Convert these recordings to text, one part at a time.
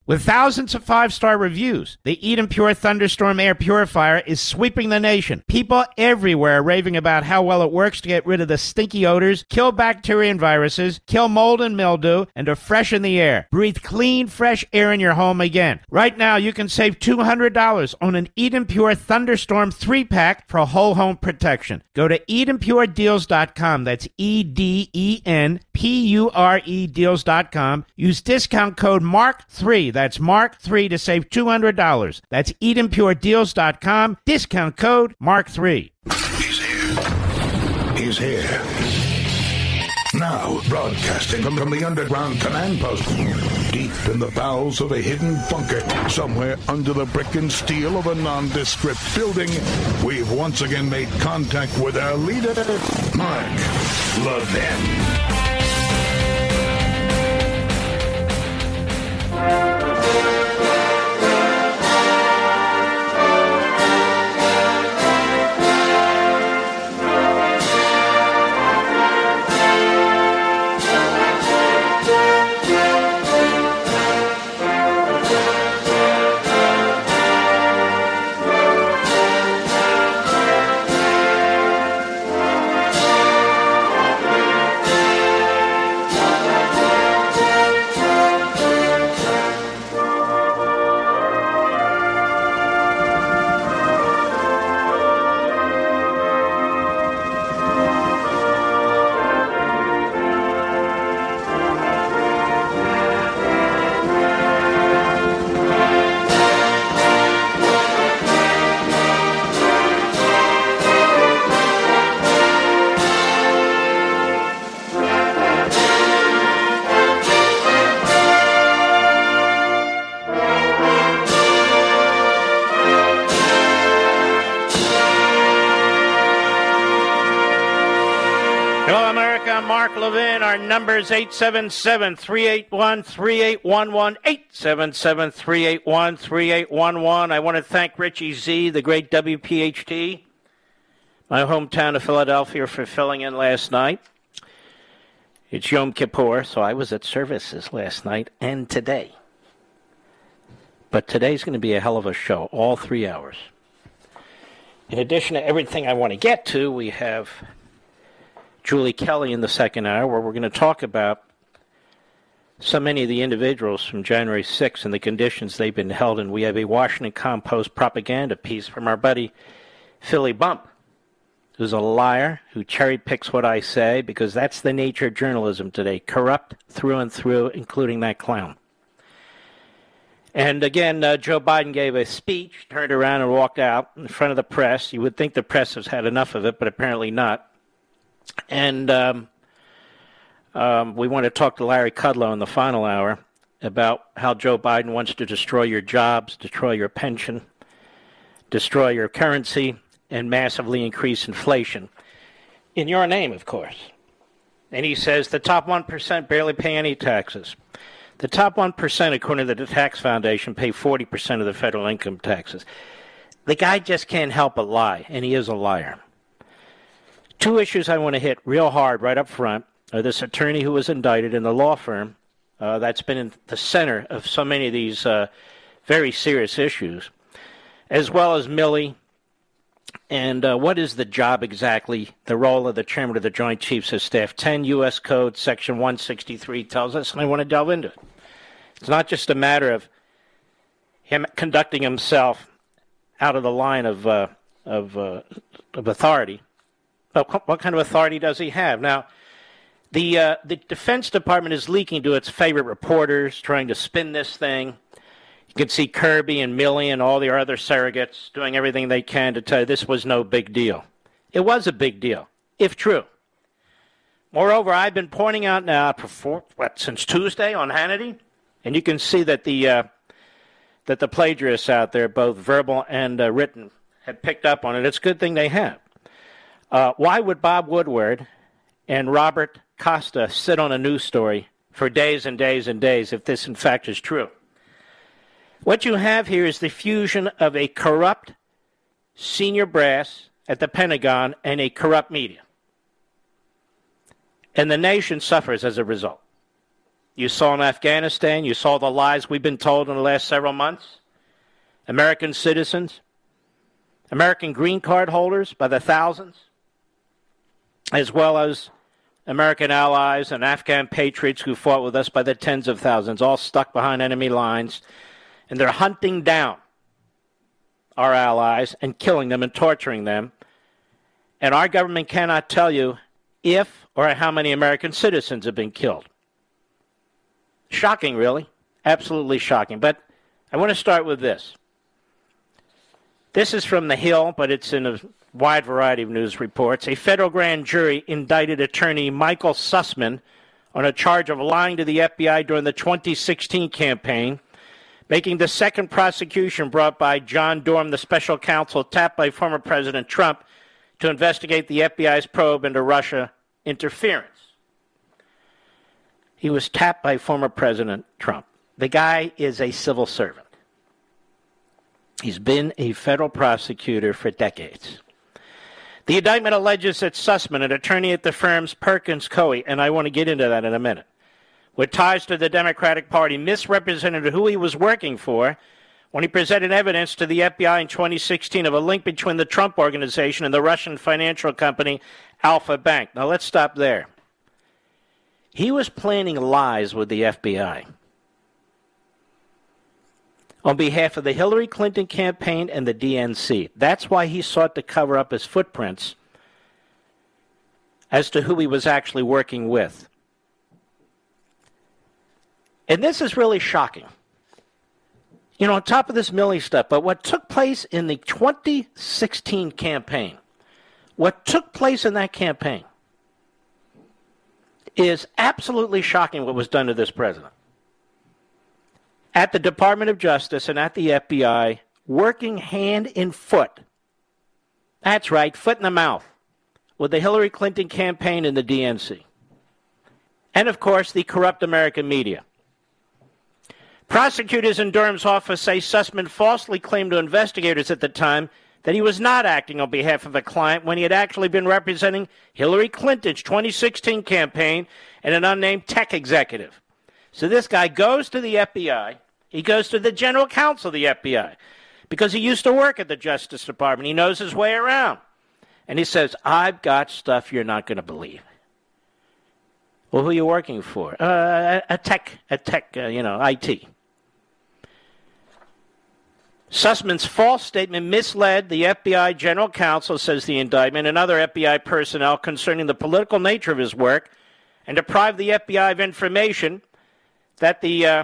With thousands of 5-star reviews, the Eden Pure Thunderstorm Air Purifier is sweeping the nation. People everywhere are raving about how well it works to get rid of the stinky odors, kill bacteria and viruses, kill mold and mildew, and to freshen the air. Breathe clean, fresh air in your home again. Right now, you can save $200 on an Eden Pure Thunderstorm 3-pack for whole home protection. Go to EdenPureDeals.com. That's EdenPure Deals.com. Use discount code MARK3. That's Mark3 to save $200. That's EdenPureDeals.com. Discount code Mark3. He's here. He's here. Now, broadcasting from the underground command post, deep in the bowels of a hidden bunker, somewhere under the brick and steel of a nondescript building, we've once again made contact with our leader, Mark Levin. Our number is 877-381-3811, 877-381-3811. I want to thank Richie Z, the great WPHT, my hometown of Philadelphia, for filling in last night. It's Yom Kippur, so I was at services last night and today. But today's going to be a hell of a show, all 3 hours. In addition to everything I want to get to, we have Julie Kelly in the second hour, where we're going to talk about so many of the individuals from January 6th and the conditions they've been held in. We have a Washington Compost propaganda piece from our buddy Philly Bump, who's a liar, who cherry-picks what I say, because that's the nature of journalism today, corrupt through and through, including that clown. And again, Joe Biden gave a speech, turned around and walked out in front of the press. You would think the press has had enough of it, but apparently not. And we want to talk to Larry Kudlow in the final hour about how Joe Biden wants to destroy your jobs, destroy your pension, destroy your currency, and massively increase inflation. In your name, of course. And he says the top 1% barely pay any taxes. The top 1%, according to the Tax Foundation, pay 40% of the federal income taxes. The guy just can't help but lie, and he is a liar. Two issues I want to hit real hard right up front are this attorney who was indicted in the law firm that's been in the center of so many of these very serious issues, as well as Milley, and what is the job exactly, the role of the chairman of the Joint Chiefs of Staff. 10 U.S. Code Section 163 tells us, and I want to delve into it. It's not just a matter of him conducting himself out of the line of authority. But what kind of authority does he have? Now, the Defense Department is leaking to its favorite reporters, trying to spin this thing. You can see Kirby and Milley and all the other surrogates doing everything they can to tell you this was no big deal. It was a big deal, if true. Moreover, I've been pointing out now since Tuesday on Hannity, and you can see that the plagiarists out there, both verbal and written, have picked up on it. It's a good thing they have. Why would Bob Woodward and Robert Costa sit on a news story for days and days and days if this, in fact, is true? What you have here is the fusion of a corrupt senior brass at the Pentagon and a corrupt media. And the nation suffers as a result. You saw in Afghanistan. You saw the lies we've been told in the last several months. American citizens, American green card holders by the thousands, as well as American allies and Afghan patriots who fought with us by the tens of thousands, all stuck behind enemy lines. And they're hunting down our allies and killing them and torturing them. And our government cannot tell you if or how many American citizens have been killed. Shocking, really. Absolutely shocking. But I want to start with this. This is from The Hill, but it's in a wide variety of news reports. A federal grand jury indicted attorney Michael Sussman on a charge of lying to the FBI during the 2016 campaign, making the second prosecution brought by John Durham, the special counsel tapped by former President Trump to investigate the FBI's probe into Russia interference. He was tapped by former President Trump. The guy is a civil servant. He's been a federal prosecutor for decades. The indictment alleges that Sussman, an attorney at the firm's Perkins Coie, and I want to get into that in a minute, with ties to the Democratic Party, misrepresented who he was working for when he presented evidence to the FBI in 2016 of a link between the Trump Organization and the Russian financial company Alfa Bank. Now, let's stop there. He was planning lies with the FBI on behalf of the Hillary Clinton campaign and the DNC. That's why he sought to cover up his footprints as to who he was actually working with. And this is really shocking. You know, on top of this Milley stuff, but what took place in the 2016 campaign, what took place in that campaign is absolutely shocking what was done to this president. At the Department of Justice and at the FBI, working hand in foot. That's right, foot in the mouth, with the Hillary Clinton campaign and the DNC. And, of course, the corrupt American media. Prosecutors in Durham's office say Sussman falsely claimed to investigators at the time that he was not acting on behalf of a client when he had actually been representing Hillary Clinton's 2016 campaign and an unnamed tech executive. So this guy goes to the FBI. He goes to the general counsel of the FBI because he used to work at the Justice Department. He knows his way around. And he says, I've got stuff you're not going to believe. Well, who are you working for? A tech, IT. Sussman's false statement misled the FBI general counsel, says the indictment, and other FBI personnel concerning the political nature of his work and deprived the FBI of information that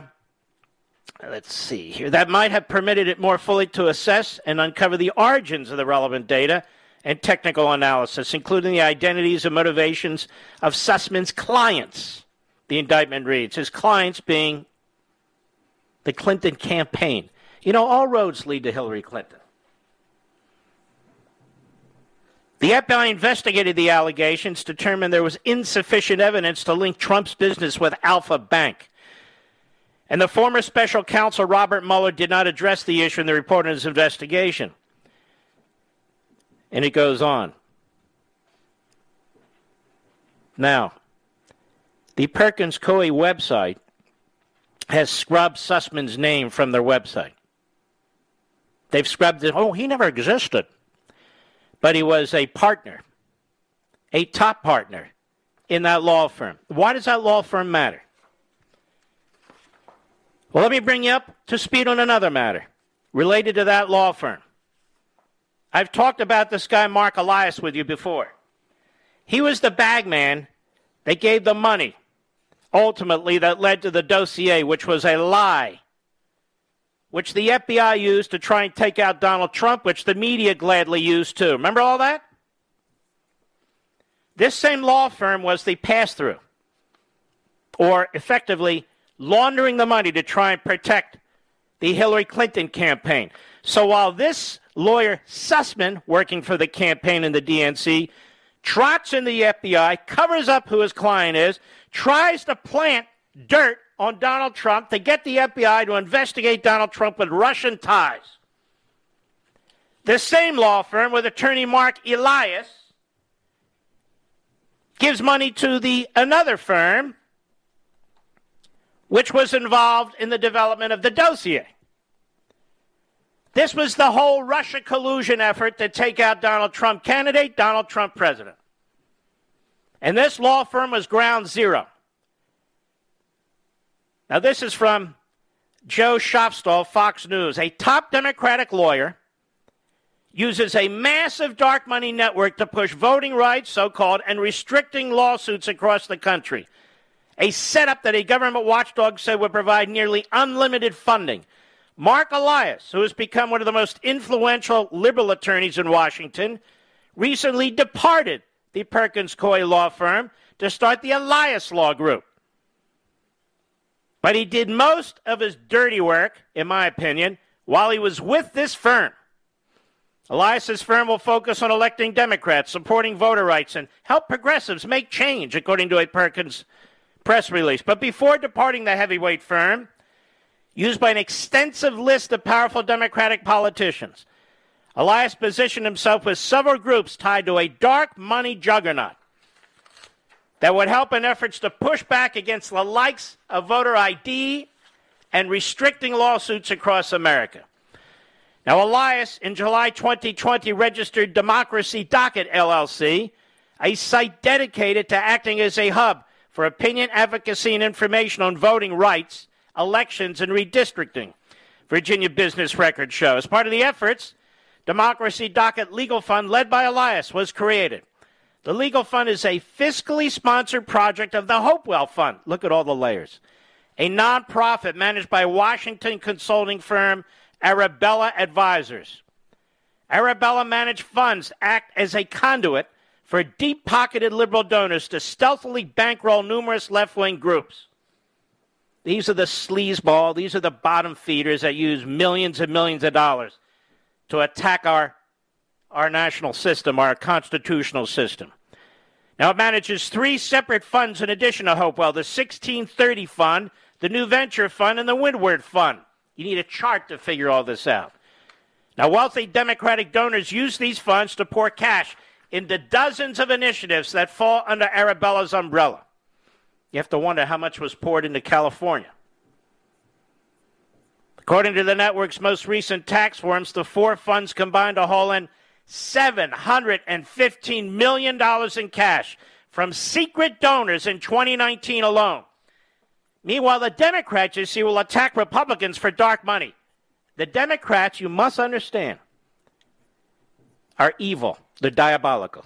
that might have permitted it more fully to assess and uncover the origins of the relevant data and technical analysis, including the identities and motivations of Sussman's clients. The indictment reads, his clients being the Clinton campaign. You know, all roads lead to Hillary Clinton. The FBI investigated the allegations, determined there was insufficient evidence to link Trump's business with Alfa Bank. And the former special counsel, Robert Mueller, did not address the issue in the report of his investigation. And it goes on. Now, the Perkins Coie website has scrubbed Sussman's name from their website. They've scrubbed it. Oh, he never existed. But he was a partner, a top partner in that law firm. Why does that law firm matter? Well, let me bring you up to speed on another matter related to that law firm. I've talked about this guy, Mark Elias, with you before. He was the bag man that gave the money, ultimately, that led to the dossier, which was a lie, which the FBI used to try and take out Donald Trump, which the media gladly used too. Remember all that? This same law firm was the pass-through, or effectively laundering the money to try and protect the Hillary Clinton campaign. So while this lawyer, Sussman, working for the campaign and the DNC, trots in the FBI, covers up who his client is, tries to plant dirt on Donald Trump to get the FBI to investigate Donald Trump with Russian ties. This same law firm with attorney Mark Elias gives money to another firm which was involved in the development of the dossier. This was the whole Russia collusion effort to take out Donald Trump candidate, Donald Trump president. And this law firm was ground zero. Now, this is from Joe Schofstall, Fox News. A top Democratic lawyer uses a massive dark money network to push voting rights, so-called, and restricting lawsuits across the country. A setup that a government watchdog said would provide nearly unlimited funding. Mark Elias, who has become one of the most influential liberal attorneys in Washington, recently departed the Perkins Coie law firm to start the Elias Law Group. But he did most of his dirty work, in my opinion, while he was with this firm. Elias's firm will focus on electing Democrats, supporting voter rights, and help progressives make change, according to a Perkins press release. But before departing the heavyweight firm, used by an extensive list of powerful Democratic politicians, Elias positioned himself with several groups tied to a dark money juggernaut that would help in efforts to push back against the likes of voter ID and restricting lawsuits across America. Now, Elias, in July 2020, registered Democracy Docket, LLC, a site dedicated to acting as a hub for opinion, advocacy, and information on voting rights, elections, and redistricting, Virginia Business Record shows. As part of the efforts, Democracy Docket Legal Fund, led by Elias, was created. The Legal Fund is a fiscally sponsored project of the Hopewell Fund. Look at all the layers. A nonprofit managed by Washington consulting firm Arabella Advisors. Arabella managed funds act as a conduit for deep-pocketed liberal donors to stealthily bankroll numerous left-wing groups. These are the sleazeball, these are the bottom feeders that use millions and millions of dollars to attack our national system, our constitutional system. Now, it manages three separate funds in addition to Hopewell, the 1630 Fund, the New Venture Fund, and the Windward Fund. You need a chart to figure all this out. Now, wealthy Democratic donors use these funds to pour cash into dozens of initiatives that fall under Arabella's umbrella. You have to wonder how much was poured into California. According to the network's most recent tax forms, the four funds combined to haul in $715 million in cash from secret donors in 2019 alone. Meanwhile, the Democrats, you see, will attack Republicans for dark money. The Democrats, you must understand, are evil. They're diabolical.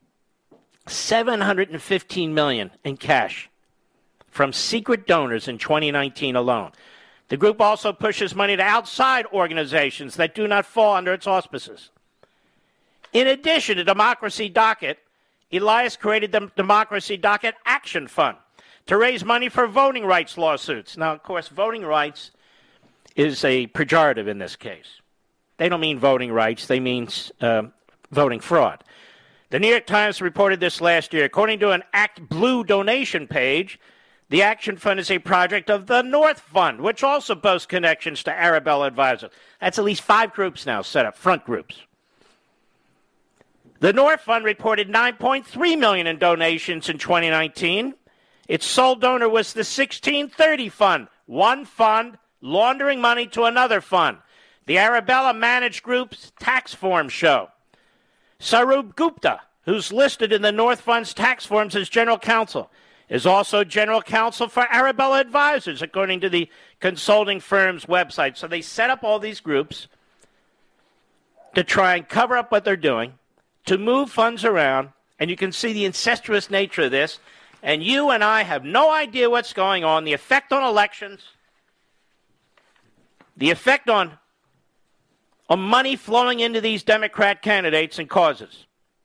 $715 million in cash from secret donors in 2019 alone. The group also pushes money to outside organizations that do not fall under its auspices. In addition to Democracy Docket, Elias created the Democracy Docket Action Fund to raise money for voting rights lawsuits. Now, of course, voting rights is a pejorative in this case. They don't mean voting rights. They mean voting fraud. The New York Times reported this last year. According to an Act Blue donation page, the Action Fund is a project of the North Fund, which also boasts connections to Arabella Advisors. That's at least 5 groups now set up, front groups. The North Fund reported $9.3 million in donations in 2019. Its sole donor was the 1630 Fund, one fund laundering money to another fund. The Arabella Managed Group's tax forms show. Saurabh Gupta, who's listed in the North Fund's tax forms as general counsel, is also general counsel for Arabella Advisors, according to the consulting firm's website. So they set up all these groups to try and cover up what they're doing, to move funds around, and you can see the incestuous nature of this. And you and I have no idea what's going on, the effect on elections, the effect on money flowing into these Democrat candidates and causes.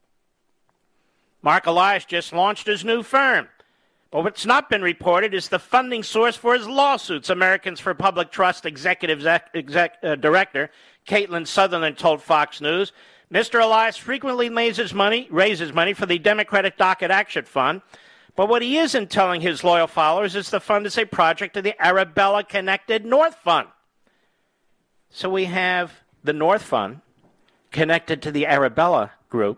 Mark Elias just launched his new firm. But what's not been reported is the funding source for his lawsuits. Americans for Public Trust Executive Director Caitlin Sutherland told Fox News, Mr. Elias frequently raises money for the Democratic Docket Action Fund. But what he isn't telling his loyal followers is the fund is a project of the Arabella Connected North Fund. So we have the North Fund connected to the Arabella group,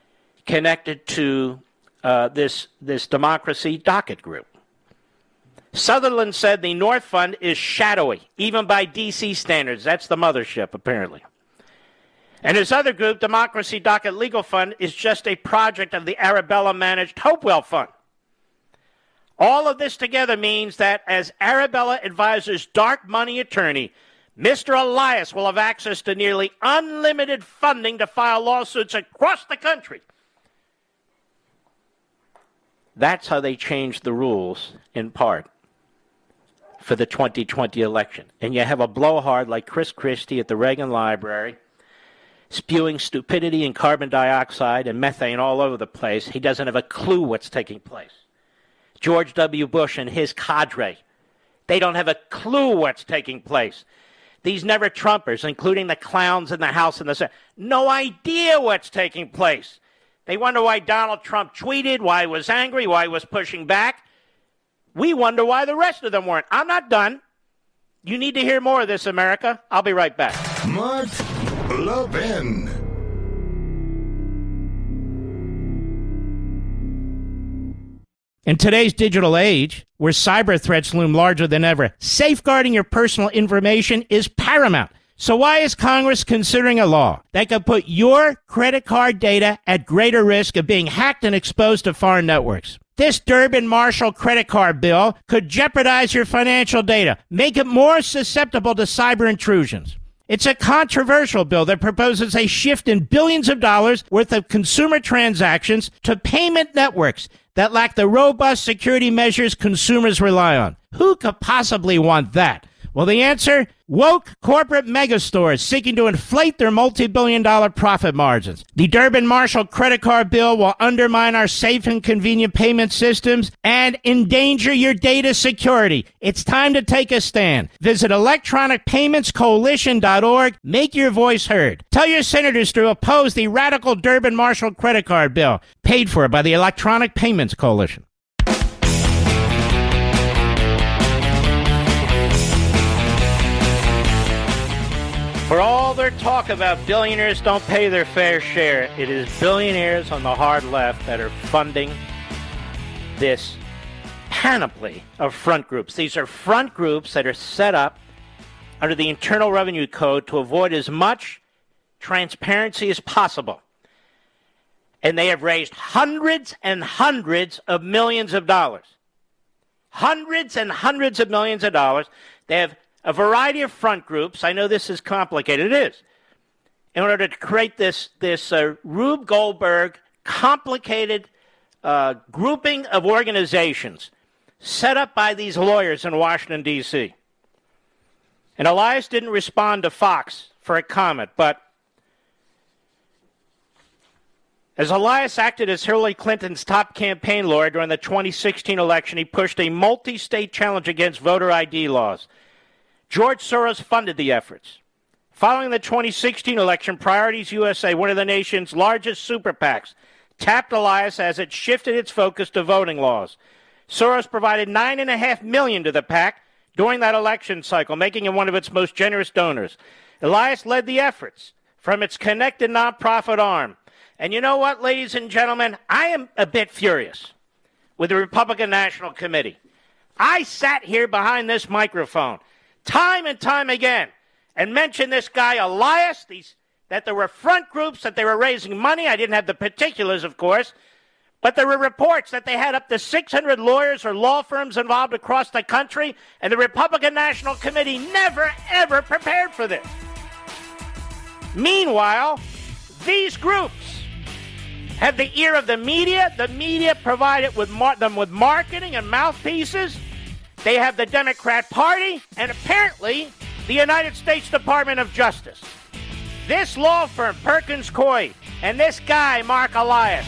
connected to this Democracy Docket group. Sutherland said the North Fund is shadowy, even by D.C. standards. That's the mothership, apparently. And his other group, Democracy Docket Legal Fund, is just a project of the Arabella-managed Hopewell Fund. All of this together means that as Arabella Advisors' dark money attorney, Mr. Elias will have access to nearly unlimited funding to file lawsuits across the country. That's how they changed the rules, in part, for the 2020 election. And you have a blowhard like Chris Christie at the Reagan Library spewing stupidity and carbon dioxide and methane all over the place. He doesn't have a clue what's taking place. George W. Bush and his cadre, they don't have a clue what's taking place. These never-Trumpers, including the clowns in the House and the Senate, no idea what's taking place. They wonder why Donald Trump tweeted, why he was angry, why he was pushing back. We wonder why the rest of them weren't. I'm not done. You need to hear more of this, America. I'll be right back. Mark Levin. In today's digital age, where cyber threats loom larger than ever, safeguarding your personal information is paramount. So why is Congress considering a law that could put your credit card data at greater risk of being hacked and exposed to foreign networks? This Durbin-Marshall credit card bill could jeopardize your financial data, make it more susceptible to cyber intrusions. It's a controversial bill that proposes a shift in billions of dollars worth of consumer transactions to payment networks that lack the robust security measures consumers rely on. Who could possibly want that? Well, the answer? Woke corporate megastores seeking to inflate their multi-billion-dollar profit margins. The Durbin-Marshall credit card bill will undermine our safe and convenient payment systems and endanger your data security. It's time to take a stand. Visit electronicpaymentscoalition.org. Make your voice heard. Tell your senators to oppose the radical Durbin-Marshall credit card bill, paid for by the Electronic Payments Coalition. For all their talk about billionaires don't pay their fair share, it is billionaires on the hard left that are funding this panoply of front groups. These are front groups that are set up under the Internal Revenue Code to avoid as much transparency as possible. And they have raised hundreds and hundreds of millions of dollars. Hundreds and hundreds of millions of dollars. They have a variety of front groups. I know this is complicated. It is. In order to create this Rube Goldberg complicated grouping of organizations set up by these lawyers in Washington, D.C. And Elias didn't respond to Fox for a comment, but as Elias acted as Hillary Clinton's top campaign lawyer during the 2016 election, he pushed a multi-state challenge against voter ID laws. George Soros funded the efforts. Following the 2016 election, Priorities USA, one of the nation's largest super PACs, tapped Elias as it shifted its focus to voting laws. Soros provided $9.5 million to the PAC during that election cycle, making him one of its most generous donors. Elias led the efforts from its connected nonprofit arm. And you know what, ladies and gentlemen? I am a bit furious with the Republican National Committee. I sat here behind this microphone time and time again and mentioned this guy Elias, that there were front groups, that they were raising money. I didn't have the particulars, of course, but there were reports that they had up to 600 lawyers or law firms involved across the country, and the Republican National Committee never, ever prepared for this. Meanwhile, these groups have the ear of the media. The media provided them with marketing and mouthpieces. They have the Democrat Party and apparently the United States Department of Justice. This law firm, Perkins Coie, and this guy, Mark Elias.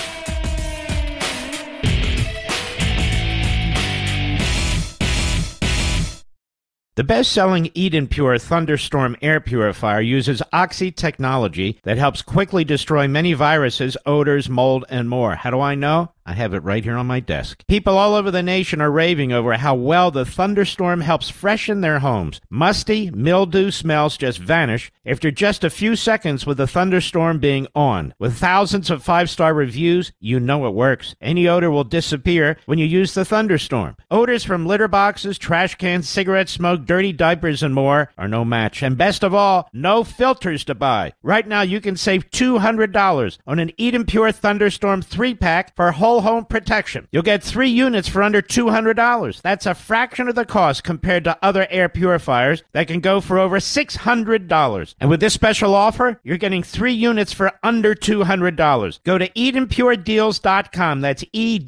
The best-selling Eden Pure Thunderstorm air purifier uses Oxy technology that helps quickly destroy many viruses, odors, mold, and more. How do I know? I have it right here on my desk. People all over the nation are raving over how well the thunderstorm helps freshen their homes. Musty, mildew smells just vanish after just a few seconds with the thunderstorm being on. With thousands of 5-star reviews, you know it works. Any odor will disappear when you use the thunderstorm. Odors from litter boxes, trash cans, cigarette smoke, dirty diapers, and more are no match. And best of all, no filters to buy. Right now, you can save $200 on an Eden Pure Thunderstorm 3-pack for whole home protection. You'll get 3 units for under $200. That's a fraction of the cost compared to other air purifiers that can go for over $600. And with this special offer, you're getting 3 units for under $200. Go to EdenPureDeals.com. That's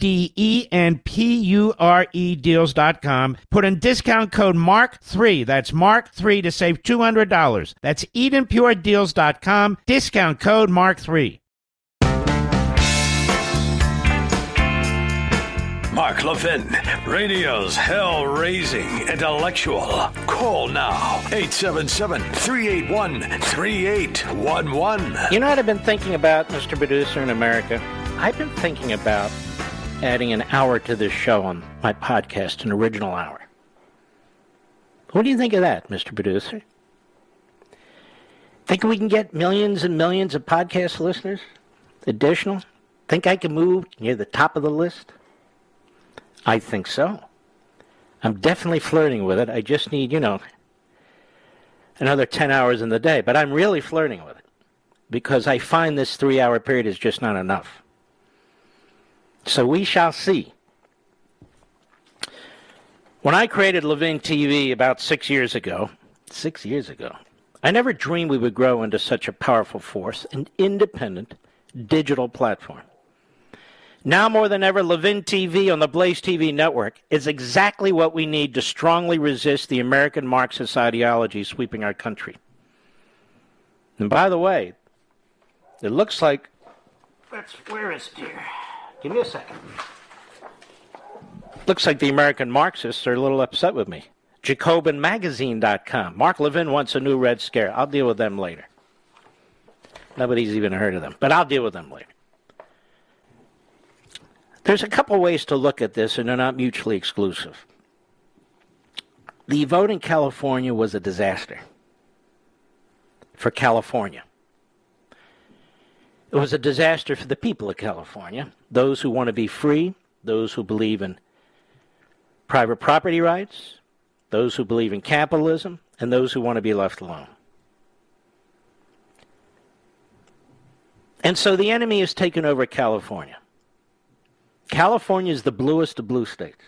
EDENPURE deals.com. Put in discount code MARK3. That's MARK3 to save $200. That's EdenPureDeals.com. Discount code MARK3. Mark Levin, radio's hell-raising intellectual. Call now, 877-381-3811. You know what I've been thinking about, Mr. Producer, in America? I've been thinking about adding an hour to this show on my podcast, an original hour. What do you think of that, Mr. Producer? Think we can get millions and millions of podcast listeners? Additional? Think I can move near the top of the list? I think so. I'm definitely flirting with it. I just need, another 10 hours in the day. But I'm really flirting with it because I find this 3-hour period is just not enough. So we shall see. When I created Levin TV about 6 years ago, I never dreamed we would grow into such a powerful force, an independent digital platform. Now more than ever, Levin TV on the Blaze TV network is exactly what we need to strongly resist the American Marxist ideology sweeping our country. And by the way, it looks like... Where is it here? Give me a second. Looks like the American Marxists are a little upset with me. JacobinMagazine.com. Mark Levin wants a new Red Scare. I'll deal with them later. Nobody's even heard of them, but I'll deal with them later. There's a couple ways to look at this, and they're not mutually exclusive. The vote in California was a disaster for California. It was a disaster for the people of California, those who want to be free, those who believe in private property rights, those who believe in capitalism, and those who want to be left alone. And so the enemy has taken over California. California is the bluest of blue states.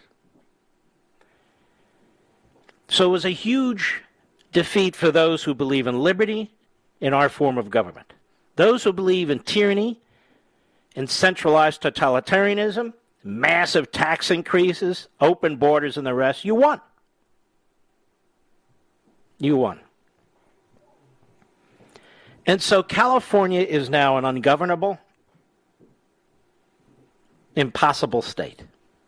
So it was a huge defeat for those who believe in liberty in our form of government. Those who believe in tyranny, in centralized totalitarianism, massive tax increases, open borders, and the rest, you won. You won. And so California is now an ungovernable, impossible state.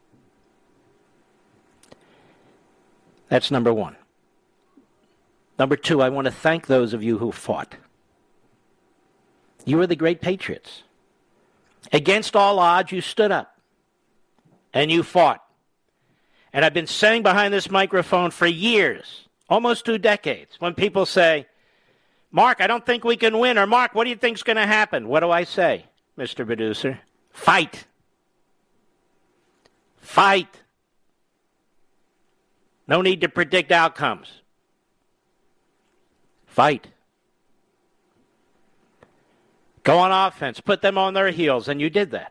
That's number one. Number two, I want to thank those of you who fought. You were the great patriots. Against all odds, you stood up and you fought. And I've been saying behind this microphone for years, almost 2 decades, when people say, Mark, I don't think we can win, or Mark, what do you think's going to happen? What do I say, Mr. Producer? Fight. Fight. No need to predict outcomes. Fight. Go on offense. Put them on their heels, and you did that.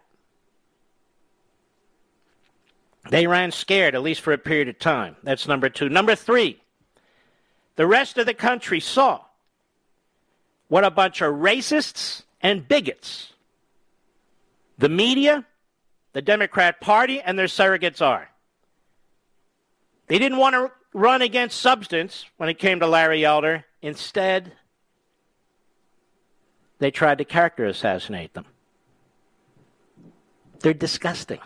They ran scared, at least for a period of time. That's number two. Number three, the rest of the country saw what a bunch of racists and bigots the media, the Democrat Party, and their surrogates are. They didn't want to run against substance when it came to Larry Elder. Instead, they tried to character assassinate them. They're disgusting.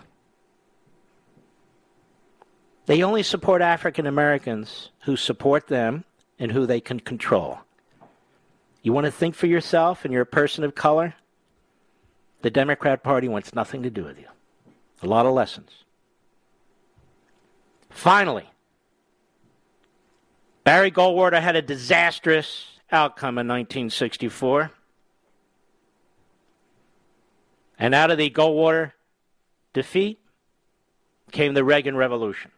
They only support African Americans who support them and who they can control. You want to think for yourself and you're a person of color? The Democrat Party wants nothing to do with you. A lot of lessons. Finally, Barry Goldwater had a disastrous outcome in 1964. And out of the Goldwater defeat came the Reagan Revolution.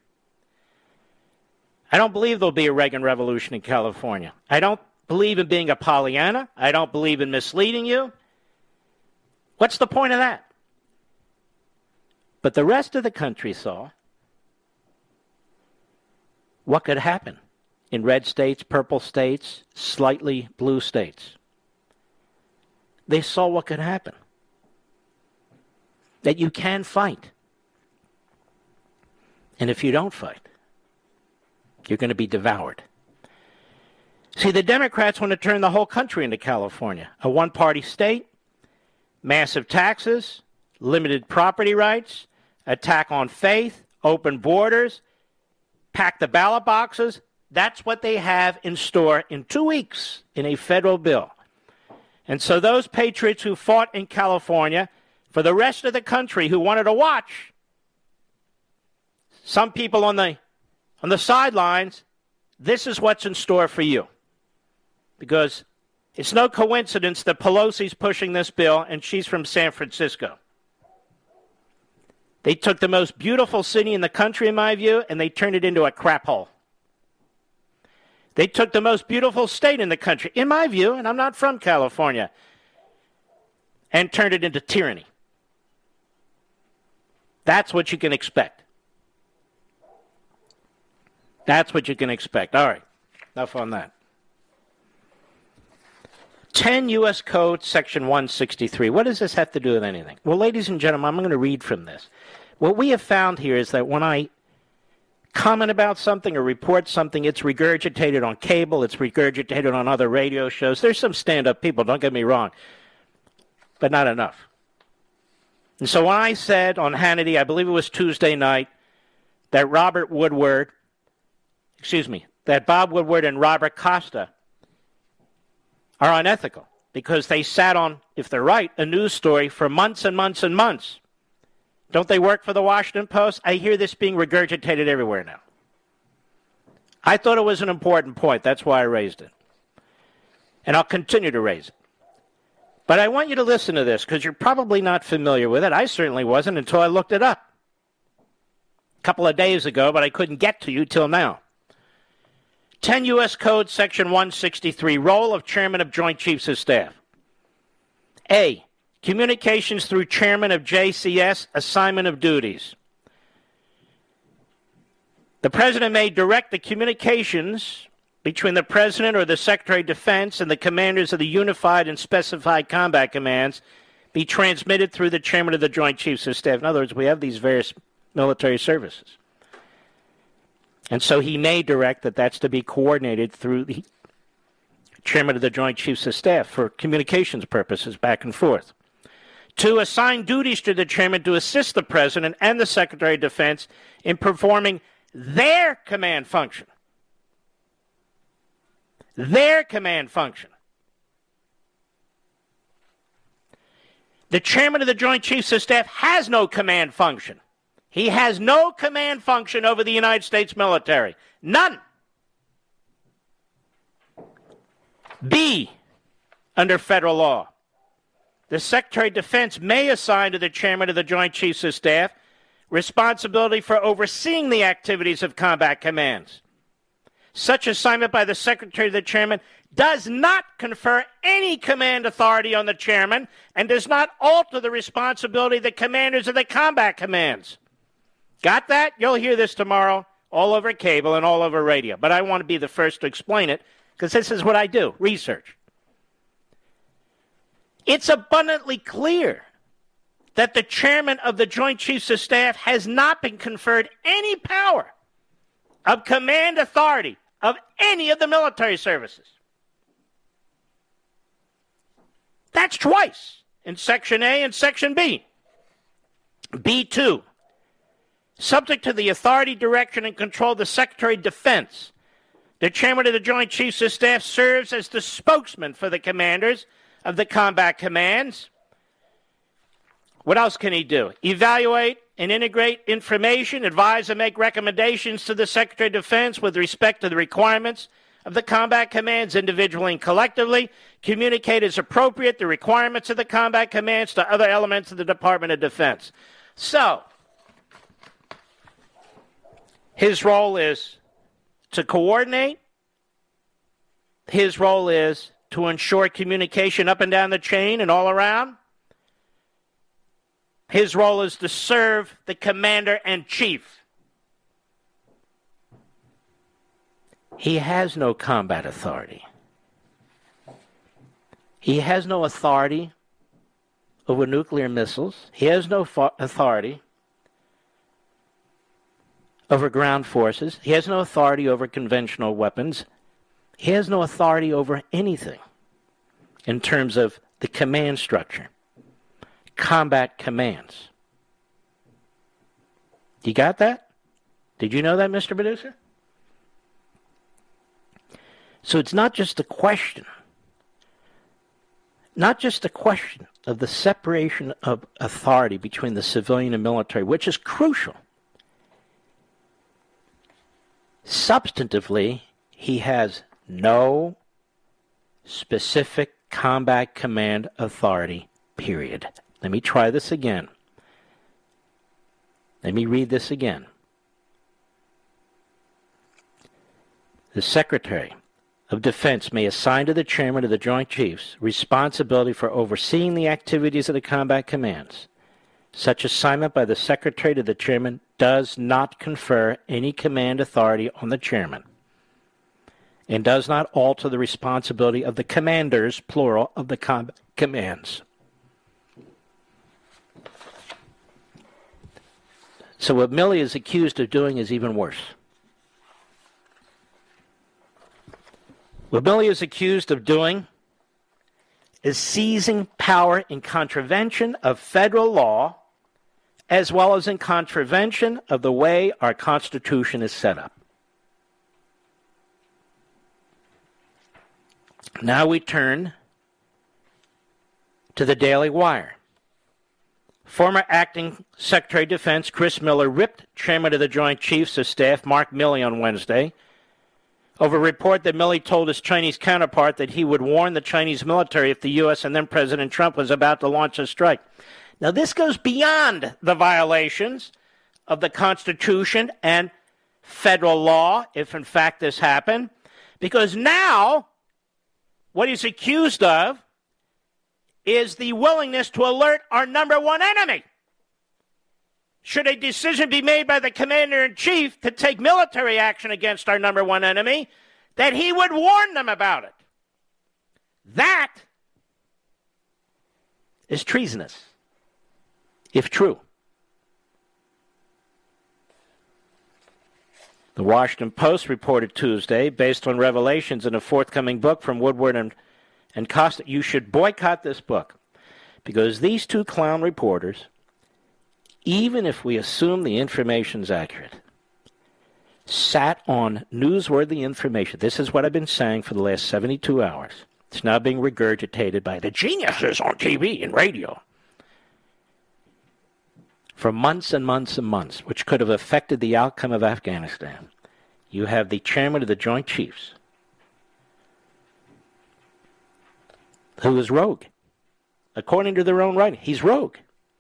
I don't believe there'll be a Reagan Revolution in California. I don't believe in being a Pollyanna. I don't believe in misleading you. What's the point of that? But the rest of the country saw what could happen in red states, purple states, slightly blue states. They saw what could happen. That you can fight. And if you don't fight, you're going to be devoured. See, the Democrats want to turn the whole country into California, a one-party state, massive taxes, limited property rights, attack on faith, open borders, pack the ballot boxes. That's what they have in store in 2 weeks in a federal bill. And so those patriots who fought in California, for the rest of the country who wanted to watch, some people on the sidelines, this is what's in store for you. Because it's no coincidence that Pelosi's pushing this bill and she's from San Francisco. They took the most beautiful city in the country, in my view, and they turned it into a crap hole. They took the most beautiful state in the country, in my view, and I'm not from California, and turned it into tyranny. That's what you can expect. That's what you can expect. All right, enough on that. 10 U.S. Code, Section 163. What does this have to do with anything? Well, ladies and gentlemen, I'm going to read from this. What we have found here is that when I comment about something or report something, it's regurgitated on cable, it's regurgitated on other radio shows. There's some stand-up people, don't get me wrong, but not enough. And so when I said on Hannity, I believe it was Tuesday night, that that Bob Woodward and Robert Costa are unethical because they sat on, if they're right, a news story for months and months and months. Don't they work for the Washington Post? I hear this being regurgitated everywhere now. I thought it was an important point. That's why I raised it. And I'll continue to raise it. But I want you to listen to this because you're probably not familiar with it. I certainly wasn't until I looked it up a couple of days ago, but I couldn't get to you till now. 10 U.S. Code, Section 163, role of Chairman of Joint Chiefs of Staff. A, communications through Chairman of JCS, assignment of duties. The President may direct the communications between the President or the Secretary of Defense and the commanders of the unified and specified combat commands be transmitted through the Chairman of the Joint Chiefs of Staff. In other words, we have these various military services. And so he may direct that that's to be coordinated through the Chairman of the Joint Chiefs of Staff for communications purposes back and forth. 2, assign duties to the Chairman to assist the President and the Secretary of Defense in performing their command function. Their command function. The Chairman of the Joint Chiefs of Staff has no command function. He has no command function over the United States military. None. B, under federal law, the Secretary of Defense may assign to the Chairman of the Joint Chiefs of Staff responsibility for overseeing the activities of combat commands. Such assignment by the Secretary of the Chairman does not confer any command authority on the Chairman and does not alter the responsibility of the commanders of the combat commands. Got that? You'll hear this tomorrow all over cable and all over radio. But I want to be the first to explain it because this is what I do, research. It's abundantly clear that the Chairman of the Joint Chiefs of Staff has not been conferred any power of command authority of any of the military services. That's twice in Section A and Section B. B2. Subject to the authority, direction, and control of the Secretary of Defense, the Chairman of the Joint Chiefs of Staff serves as the spokesman for the commanders of the combat commands. What else can he do? Evaluate and integrate information, advise and make recommendations to the Secretary of Defense with respect to the requirements of the combat commands individually and collectively, communicate as appropriate the requirements of the combat commands to other elements of the Department of Defense. So, his role is to coordinate. His role is to ensure communication up and down the chain and all around. His role is to serve the commander-in-chief. He has no combat authority. He has no authority over nuclear missiles. He has no authority over ground forces. He has no authority over conventional weapons. He has no authority over anything in terms of the command structure. Combat commands. You got that? Did you know that, Mr. Producer? So it's not just a question of the separation of authority between the civilian and military, which is crucial. Substantively, he has no specific combat command authority, period. Let me try this again. Let me read this again. The Secretary of Defense may assign to the Chairman of the Joint Chiefs responsibility for overseeing the activities of the combat commands. Such assignment by the Secretary to the Chairman does not confer any command authority on the Chairman and does not alter the responsibility of the commanders, plural, of the combat commands. So what Milley is accused of doing is even worse. What Milley is accused of doing is seizing power in contravention of federal law as well as in contravention of the way our Constitution is set up. Now we turn to the Daily Wire. Former Acting Secretary of Defense Chris Miller ripped Chairman of the Joint Chiefs of Staff Mark Milley on Wednesday over a report that Milley told his Chinese counterpart that he would warn the Chinese military if the U.S. and then President Trump was about to launch a strike. Now, this goes beyond the violations of the Constitution and federal law, if in fact this happened, because now what he's accused of is the willingness to alert our number one enemy. Should a decision be made by the commander-in-chief to take military action against our number one enemy, that he would warn them about it. That is treasonous, if true. The Washington Post reported Tuesday, based on revelations in a forthcoming book from Woodward and Costa, you should boycott this book because these two clown reporters, even if we assume the information's accurate, sat on newsworthy information. This is what I've been saying for the last 72 hours. It's now being regurgitated by the geniuses on TV and radio for months and months and months, which could have affected the outcome of Afghanistan. You have the chairman of the Joint Chiefs, who is rogue. According to their own writing, he's rogue.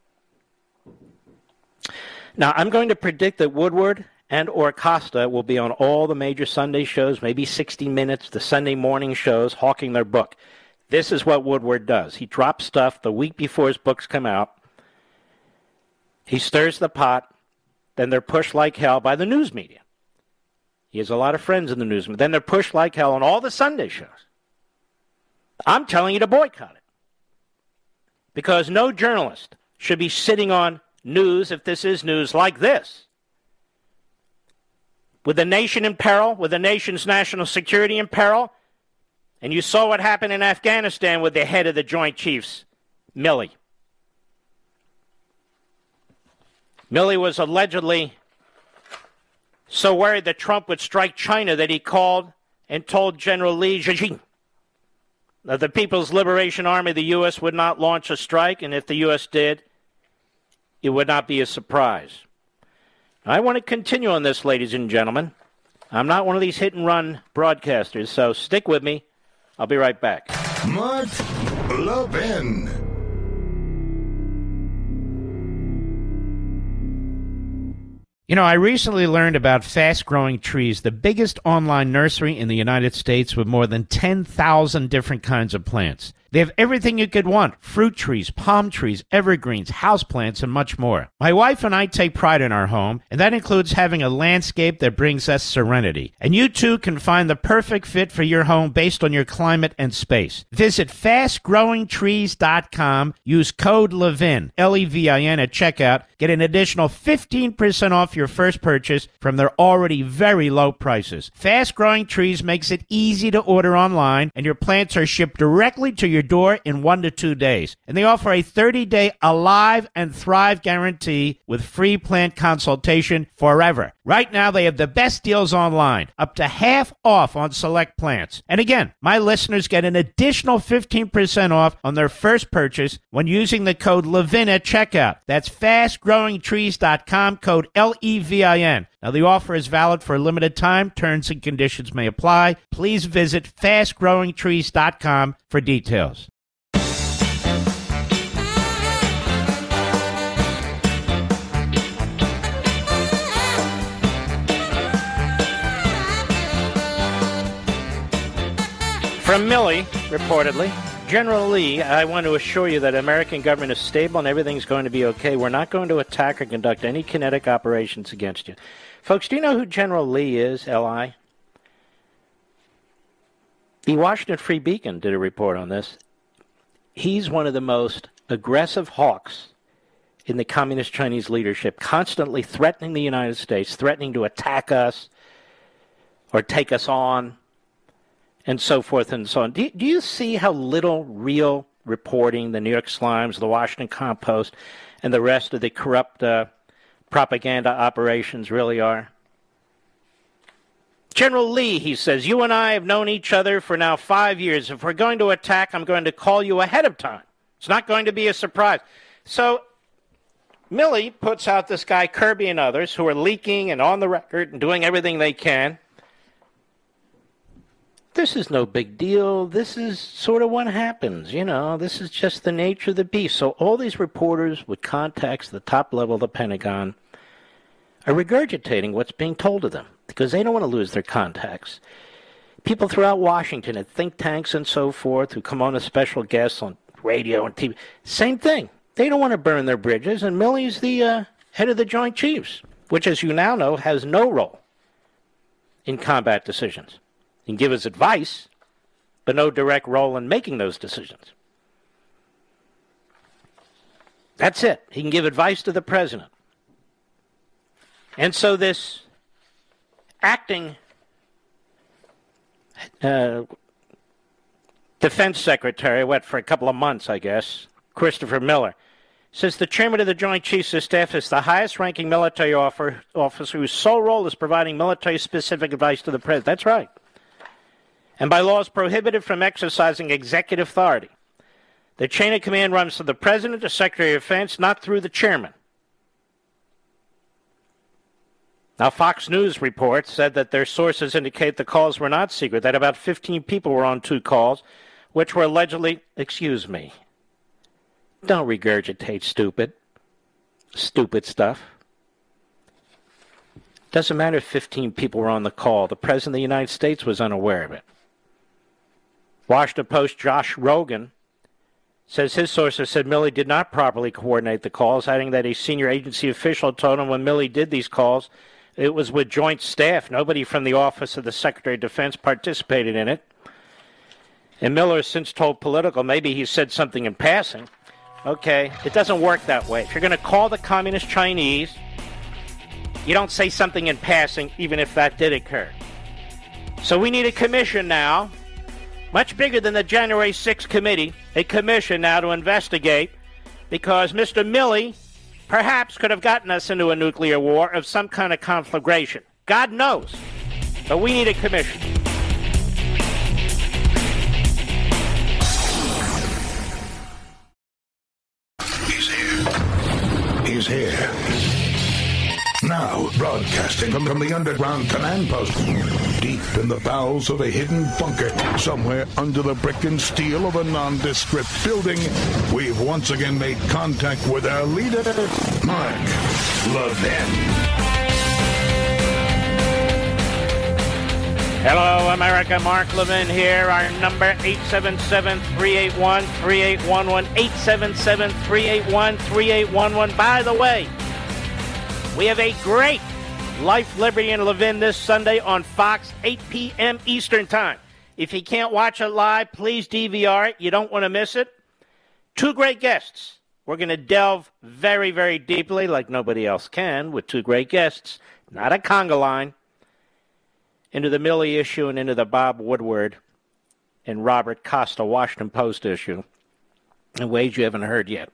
Now, I'm going to predict that Woodward and or Costa will be on all the major Sunday shows, maybe 60 Minutes, the Sunday morning shows, hawking their book. This is what Woodward does. He drops stuff the week before his books come out. He stirs the pot, then they're pushed like hell by the news media. He has a lot of friends in the news media. Then they're pushed like hell on all the Sunday shows. I'm telling you to boycott it. Because no journalist should be sitting on news, if this is news, like this. With the nation in peril, with the nation's national security in peril, and you saw what happened in Afghanistan with the head of the Joint Chiefs, Milley. Milley was allegedly so worried that Trump would strike China that he called and told General Li Zhijing that the People's Liberation Army of the U.S. would not launch a strike, and if the U.S. did, it would not be a surprise. I want to continue on this, ladies and gentlemen. I'm not one of these hit-and-run broadcasters, so stick with me. I'll be right back. Mark Levin. You know, I recently learned about Fast Growing Trees, the biggest online nursery in the United States with more than 10,000 different kinds of plants. They have everything you could want: fruit trees, palm trees, evergreens, houseplants, and much more. My wife and I take pride in our home, and that includes having a landscape that brings us serenity. And you too can find the perfect fit for your home based on your climate and space. Visit fastgrowingtrees.com. Use code LEVIN, L-E-V-I-N, at checkout. Get an additional 15% off your first purchase from their already very low prices. Fast Growing Trees makes it easy to order online, and your plants are shipped directly to your door in 1 to 2 days. And they offer a 30-day Alive and Thrive guarantee with free plant consultation forever. Right now, they have the best deals online, up to half off on select plants. And again, my listeners get an additional 15% off on their first purchase when using the code LEVIN at checkout. That's fastgrowingtrees.com, code LEVIN. Now, the offer is valid for a limited time. Terms and conditions may apply. Please visit fastgrowingtrees.com for details. From Milley, reportedly, General Lee, I want to assure you that the American government is stable and everything's going to be okay. We're not going to attack or conduct any kinetic operations against you. Folks, do you know who General Lee is, L.I.? The Washington Free Beacon did a report on this. He's one of the most aggressive hawks in the Communist Chinese leadership, constantly threatening the United States, threatening to attack us or take us on, and so forth and so on. Do you see how little real reporting the New York Slimes, the Washington Compost, and the rest of the corrupt propaganda operations really are? General Lee, he says, you and I have known each other for now 5 years. If we're going to attack, I'm going to call you ahead of time. It's not going to be a surprise. So Milley puts out this guy Kirby and others who are leaking and on the record and doing everything they can. This is no big deal. This is sort of what happens. You know, this is just the nature of the beast. So all these reporters with contacts at the top level of the Pentagon are regurgitating what's being told to them because they don't want to lose their contacts. People throughout Washington at think tanks and so forth who come on as special guests on radio and TV, same thing. They don't want to burn their bridges, and Milley's the head of the Joint Chiefs, which, as you now know, has no role in combat decisions. He can give us advice, but no direct role in making those decisions. That's it. He can give advice to the president. And so this acting defense secretary, for a couple of months, I guess, Christopher Miller, says the chairman of the Joint Chiefs of Staff is the highest-ranking military officer whose sole role is providing military-specific advice to the president. That's right. And by law is prohibited from exercising executive authority. The chain of command runs from the President to Secretary of Defense, not through the chairman. Now, Fox News reports said that their sources indicate the calls were not secret, that about 15 people were on 2 calls, which were allegedly, excuse me, don't regurgitate stupid stuff. Doesn't matter if 15 people were on the call. The President of the United States was unaware of it. Washington Post Josh Rogan says his sources said Milley did not properly coordinate the calls, adding that a senior agency official told him when Milley did these calls, it was with joint staff. Nobody from the Office of the Secretary of Defense participated in it. And Miller has since told Politico maybe he said something in passing. Okay, it doesn't work that way. If you're going to call the Communist Chinese, you don't say something in passing, even if that did occur. So we need a commission now, much bigger than the January 6th committee, a commission now to investigate, because Mr. Milley perhaps could have gotten us into a nuclear war of some kind of conflagration. God knows. But we need a commission. He's here. Broadcasting from the underground command post, deep in the bowels of a hidden bunker, somewhere under the brick and steel of a nondescript building, we've once again made contact with our leader, Mark Levin. Hello, America. Mark Levin here. Our number, 877-381-3811, 877-381-3811. By the way, we have a great Life, Liberty, and Levin this Sunday on Fox, 8 p.m. Eastern Time. If you can't watch it live, please DVR it. You don't want to miss it. Two great guests. We're going to delve very, very deeply, like nobody else can, with two great guests. Not a conga line. Into the Milley issue and into the Bob Woodward and Robert Costa Washington Post issue in ways you haven't heard yet.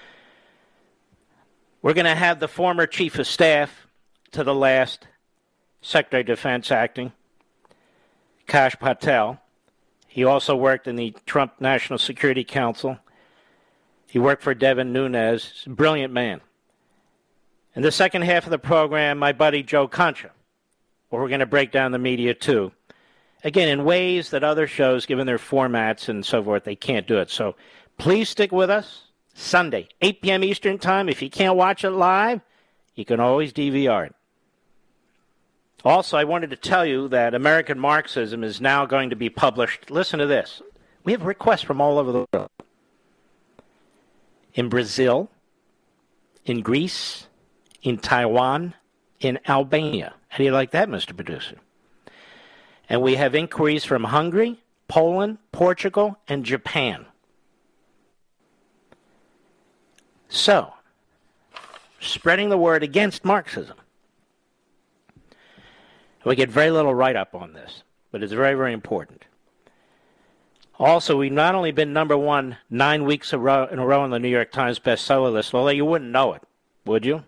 We're going to have the former Chief of Staff to the last Secretary of Defense acting, Kash Patel. He also worked in the Trump National Security Council. He worked for Devin Nunes. Brilliant man. In the second half of the program, my buddy Joe Concha. We're going to break down the media, too. Again, in ways that other shows, given their formats and so forth, they can't do it. So please stick with us. Sunday, 8 p.m. Eastern Time. If you can't watch it live, you can always DVR it. Also, I wanted to tell you that American Marxism is now going to be published. Listen to this. We have requests from all over the world. In Brazil, in Greece, in Taiwan, in Albania. How do you like that, Mr. Producer? And we have inquiries from Hungary, Poland, Portugal, and Japan. So, spreading the word against Marxism. We get very little write-up on this, but it's very, very important. Also, we've not only been number one 9 weeks in a row on the New York Times bestseller list, although you wouldn't know it, would you?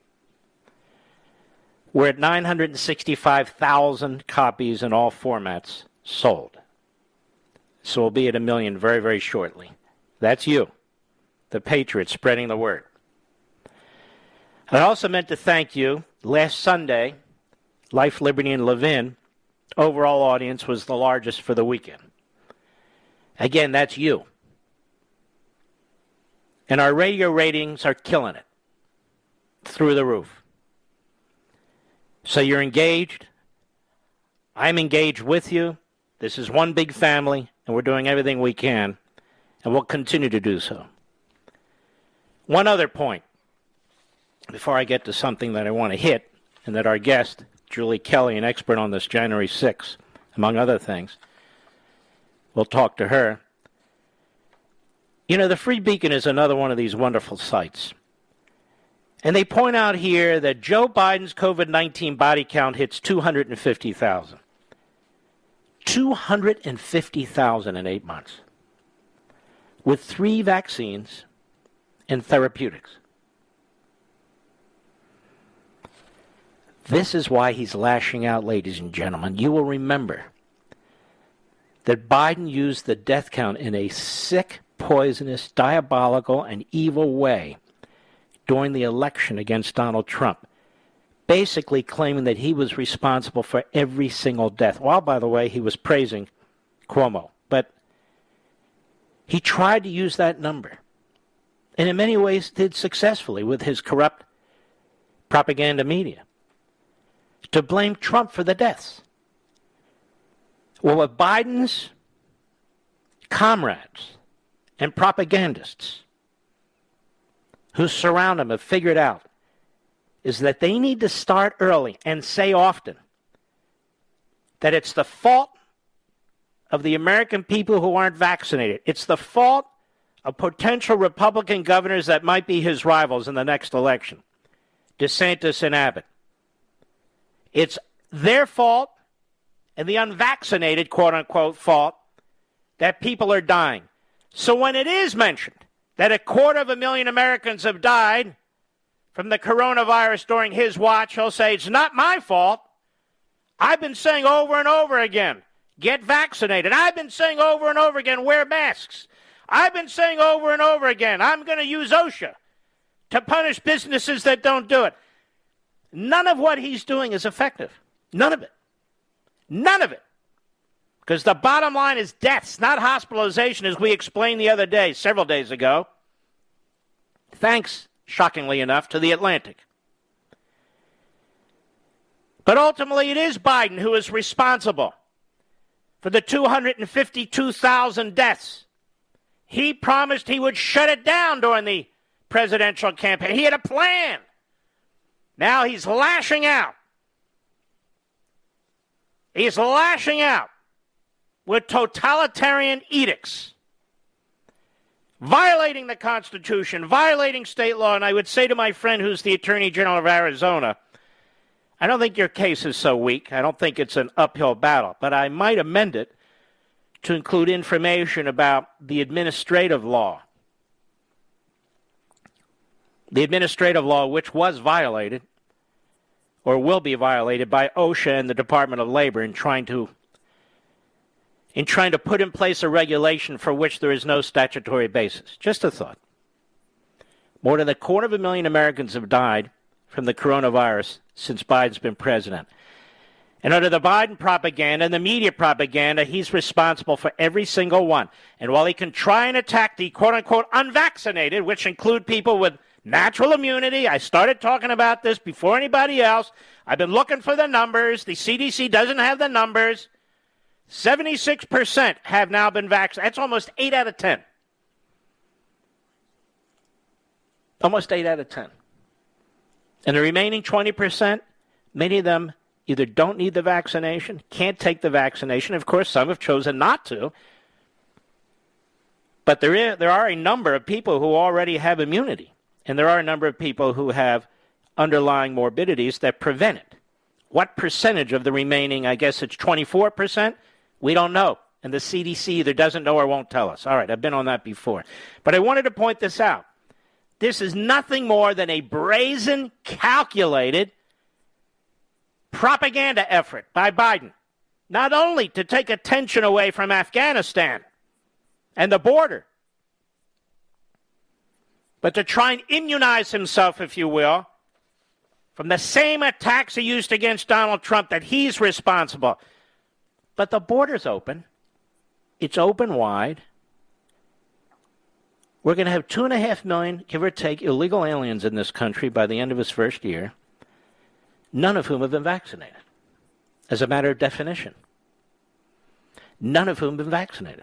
We're at 965,000 copies in all formats sold. So we'll be at 1 million very, very shortly. That's you, the patriot, spreading the word. I also meant to thank you. Last Sunday, Life, Liberty, and Levin, overall audience was the largest for the weekend. Again, that's you. And our radio ratings are killing it. Through the roof. So you're engaged. I'm engaged with you. This is one big family, and we're doing everything we can, and we'll continue to do so. One other point, before I get to something that I want to hit, and that our guest, Julie Kelly, an expert on this January 6th, among other things, we'll talk to her. You know, the Free Beacon is another one of these wonderful sites. And they point out here that Joe Biden's COVID-19 body count hits 250,000. 250,000 in 8 months. With 3 vaccines and therapeutics. This is why he's lashing out, ladies and gentlemen. You will remember that Biden used the death count in a sick, poisonous, diabolical, and evil way during the election against Donald Trump, basically claiming that he was responsible for every single death, while, by the way, he was praising Cuomo. But he tried to use that number, and in many ways did successfully with his corrupt propaganda media, to blame Trump for the deaths. Well, what Biden's comrades and propagandists who surround him have figured out is that they need to start early and say often that it's the fault of the American people who aren't vaccinated. It's the fault of potential Republican governors that might be his rivals in the next election, DeSantis and Abbott. It's their fault and the unvaccinated, quote-unquote, fault that people are dying. So when it is mentioned that 250,000 Americans have died from the coronavirus during his watch, he'll say, it's not my fault. I've been saying over and over again, get vaccinated. I've been saying over and over again, wear masks. I've been saying over and over again, I'm going to use OSHA to punish businesses that don't do it. None of what he's doing is effective. None of it. None of it. Because the bottom line is deaths, not hospitalization, as we explained the other day, several days ago. Thanks, shockingly enough, to The Atlantic. But ultimately, it is Biden who is responsible for the 252,000 deaths. He promised he would shut it down during the presidential campaign. He had a plan. Now he's lashing out. He's lashing out with totalitarian edicts, violating the Constitution, violating state law. And I would say to my friend who's the Attorney General of Arizona, I don't think your case is so weak. I don't think it's an uphill battle. But I might amend it to include information about the administrative law. The administrative law which was violated or will be violated by OSHA and the Department of Labor in trying to put in place a regulation for which there is no statutory basis. Just a thought. More than 250,000 Americans have died from the coronavirus since Biden's been president. And under the Biden propaganda and the media propaganda, he's responsible for every single one. And while he can try and attack the quote-unquote unvaccinated, which include people with natural immunity, I started talking about this before anybody else. I've been looking for the numbers. The CDC doesn't have the numbers. 76% have now been vaccinated. That's almost 8 out of 10. Almost 8 out of 10. And the remaining 20%, many of them either don't need the vaccination, can't take the vaccination. Of course, some have chosen not to. But there are a number of people who already have immunity. And there are a number of people who have underlying morbidities that prevent it. What percentage of the remaining, I guess it's 24%? We don't know. And the CDC either doesn't know or won't tell us. All right, I've been on that before. But I wanted to point this out. This is nothing more than a brazen, calculated propaganda effort by Biden, not only to take attention away from Afghanistan and the border, but to try and immunize himself, if you will, from the same attacks he used against Donald Trump, that he's responsible. But the border's open. It's open wide. We're going to have 2.5 million, give or take, illegal aliens in this country by the end of his first year, none of whom have been vaccinated, as a matter of definition. None of whom have been vaccinated.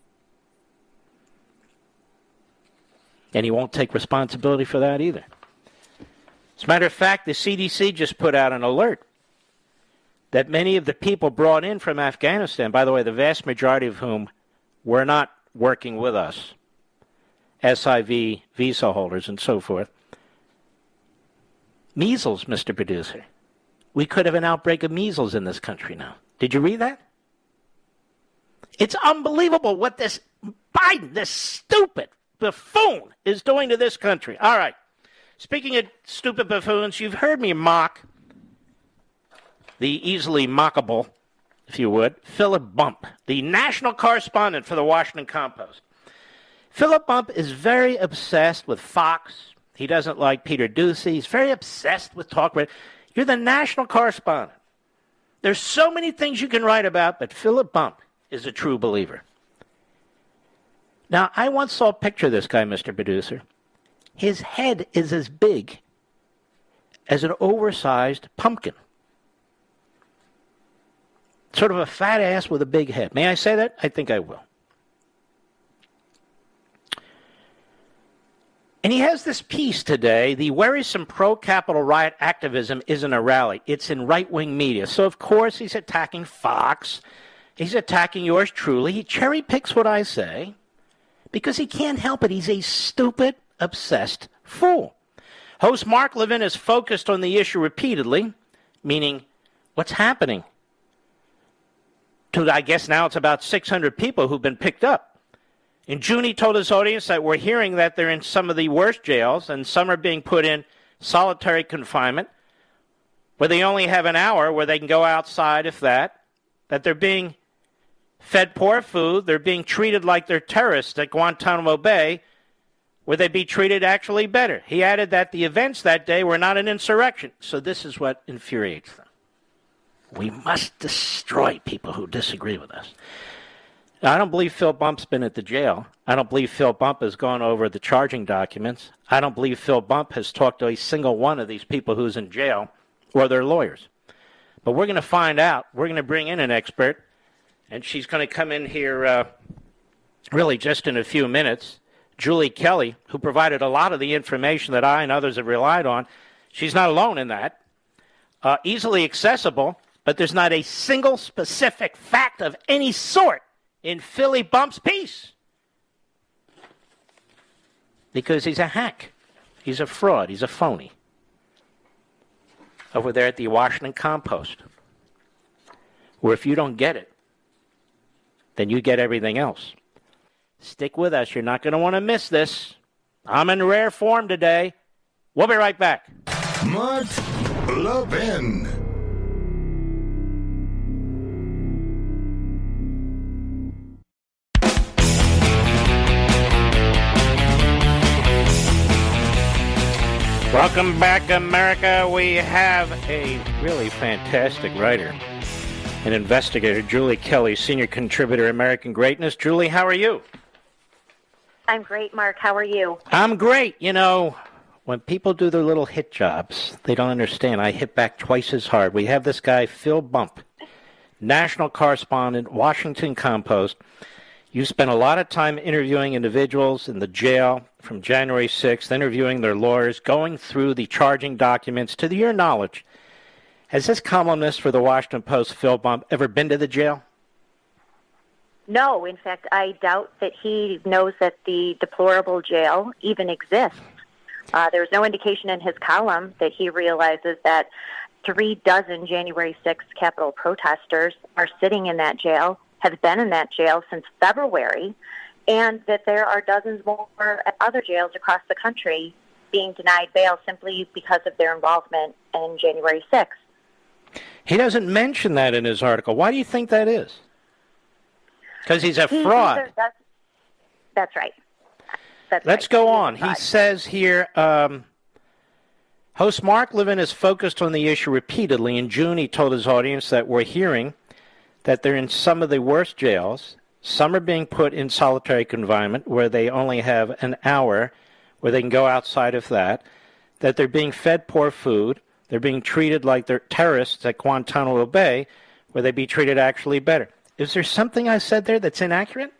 And he won't take responsibility for that either. As a matter of fact, the CDC just put out an alert that many of the people brought in from Afghanistan, by the way, the vast majority of whom were not working with us, SIV visa holders and so forth. Measles, Mr. Producer. We could have an outbreak of measles in this country now. Did you read that? It's unbelievable what this Biden, this stupid buffoon, is doing to this country. All right. Speaking of stupid buffoons, you've heard me mock the easily mockable, if you would, Philip Bump, the national correspondent for the Washington Compost. Philip Bump is very obsessed with Fox. He doesn't like Peter Doocy. He's very obsessed with talk radio. You're the national correspondent. There's so many things you can write about, but Philip Bump is a true believer. Now, I once saw a picture of this guy, Mr. Producer. His head is as big as an oversized pumpkin. Sort of a fat ass with a big head. May I say that? I think I will. And he has this piece today, the worrisome pro-Capitol riot activism isn't a rally. It's in right-wing media. So, of course, he's attacking Fox. He's attacking yours truly. He cherry-picks what I say because he can't help it. He's a stupid, obsessed fool. Host Mark Levin has focused on the issue repeatedly, meaning what's happening to, I guess now it's about 600 people who've been picked up. In June, he told his audience that we're hearing that they're in some of the worst jails and some are being put in solitary confinement where they only have an hour where they can go outside, if that they're being fed poor food, they're being treated like they're terrorists at Guantanamo Bay, where they be treated actually better. He added that the events that day were not an insurrection. So this is what infuriates them. We must destroy people who disagree with us. Now, I don't believe Phil Bump's been at the jail. I don't believe Phil Bump has gone over the charging documents. I don't believe Phil Bump has talked to a single one of these people who's in jail or their lawyers. But we're going to find out. We're going to bring in an expert, and she's going to come in here really just in a few minutes. Julie Kelly, who provided a lot of the information that I and others have relied on. She's not alone in that. Easily accessible, but there's not a single specific fact of any sort in Philly Bump's piece. Because he's a hack. He's a fraud. He's a phony. Over there at the Washington Compost, where if you don't get it, then you get everything else. Stick with us. You're not going to want to miss this. I'm in rare form today. We'll be right back. Mark Levin. Welcome back, America. We have a really fantastic writer and investigator, Julie Kelly, senior contributor, American Greatness. Julie, how are you? I'm great, Mark. How are you? I'm great. You know, when people do their little hit jobs, they don't understand. I hit back twice as hard. We have this guy, Phil Bump, national correspondent, Washington Compost. You spent a lot of time interviewing individuals in the jail from January 6th, interviewing their lawyers, going through the charging documents. To your knowledge, has this columnist for the Washington Post, Phil Bump, ever been to the jail? No. In fact, I doubt that he knows that the deplorable jail even exists. There's no indication in his column that he realizes that 36 January 6th Capitol protesters are sitting in that jail, have been in that jail since February, and that there are dozens more at other jails across the country being denied bail simply because of their involvement in January 6th. He doesn't mention that in his article. Why do you think that is? Because he's a fraud. That's right. Let's go on. He says here, host Mark Levin has focused on the issue repeatedly. In June, he told his audience that we're hearing that they're in some of the worst jails. Some are being put in solitary confinement where they only have an hour where they can go outside of that they're being fed poor food. They're being treated like they're terrorists at Guantanamo Bay where they be treated actually better. Is there something I said there that's inaccurate?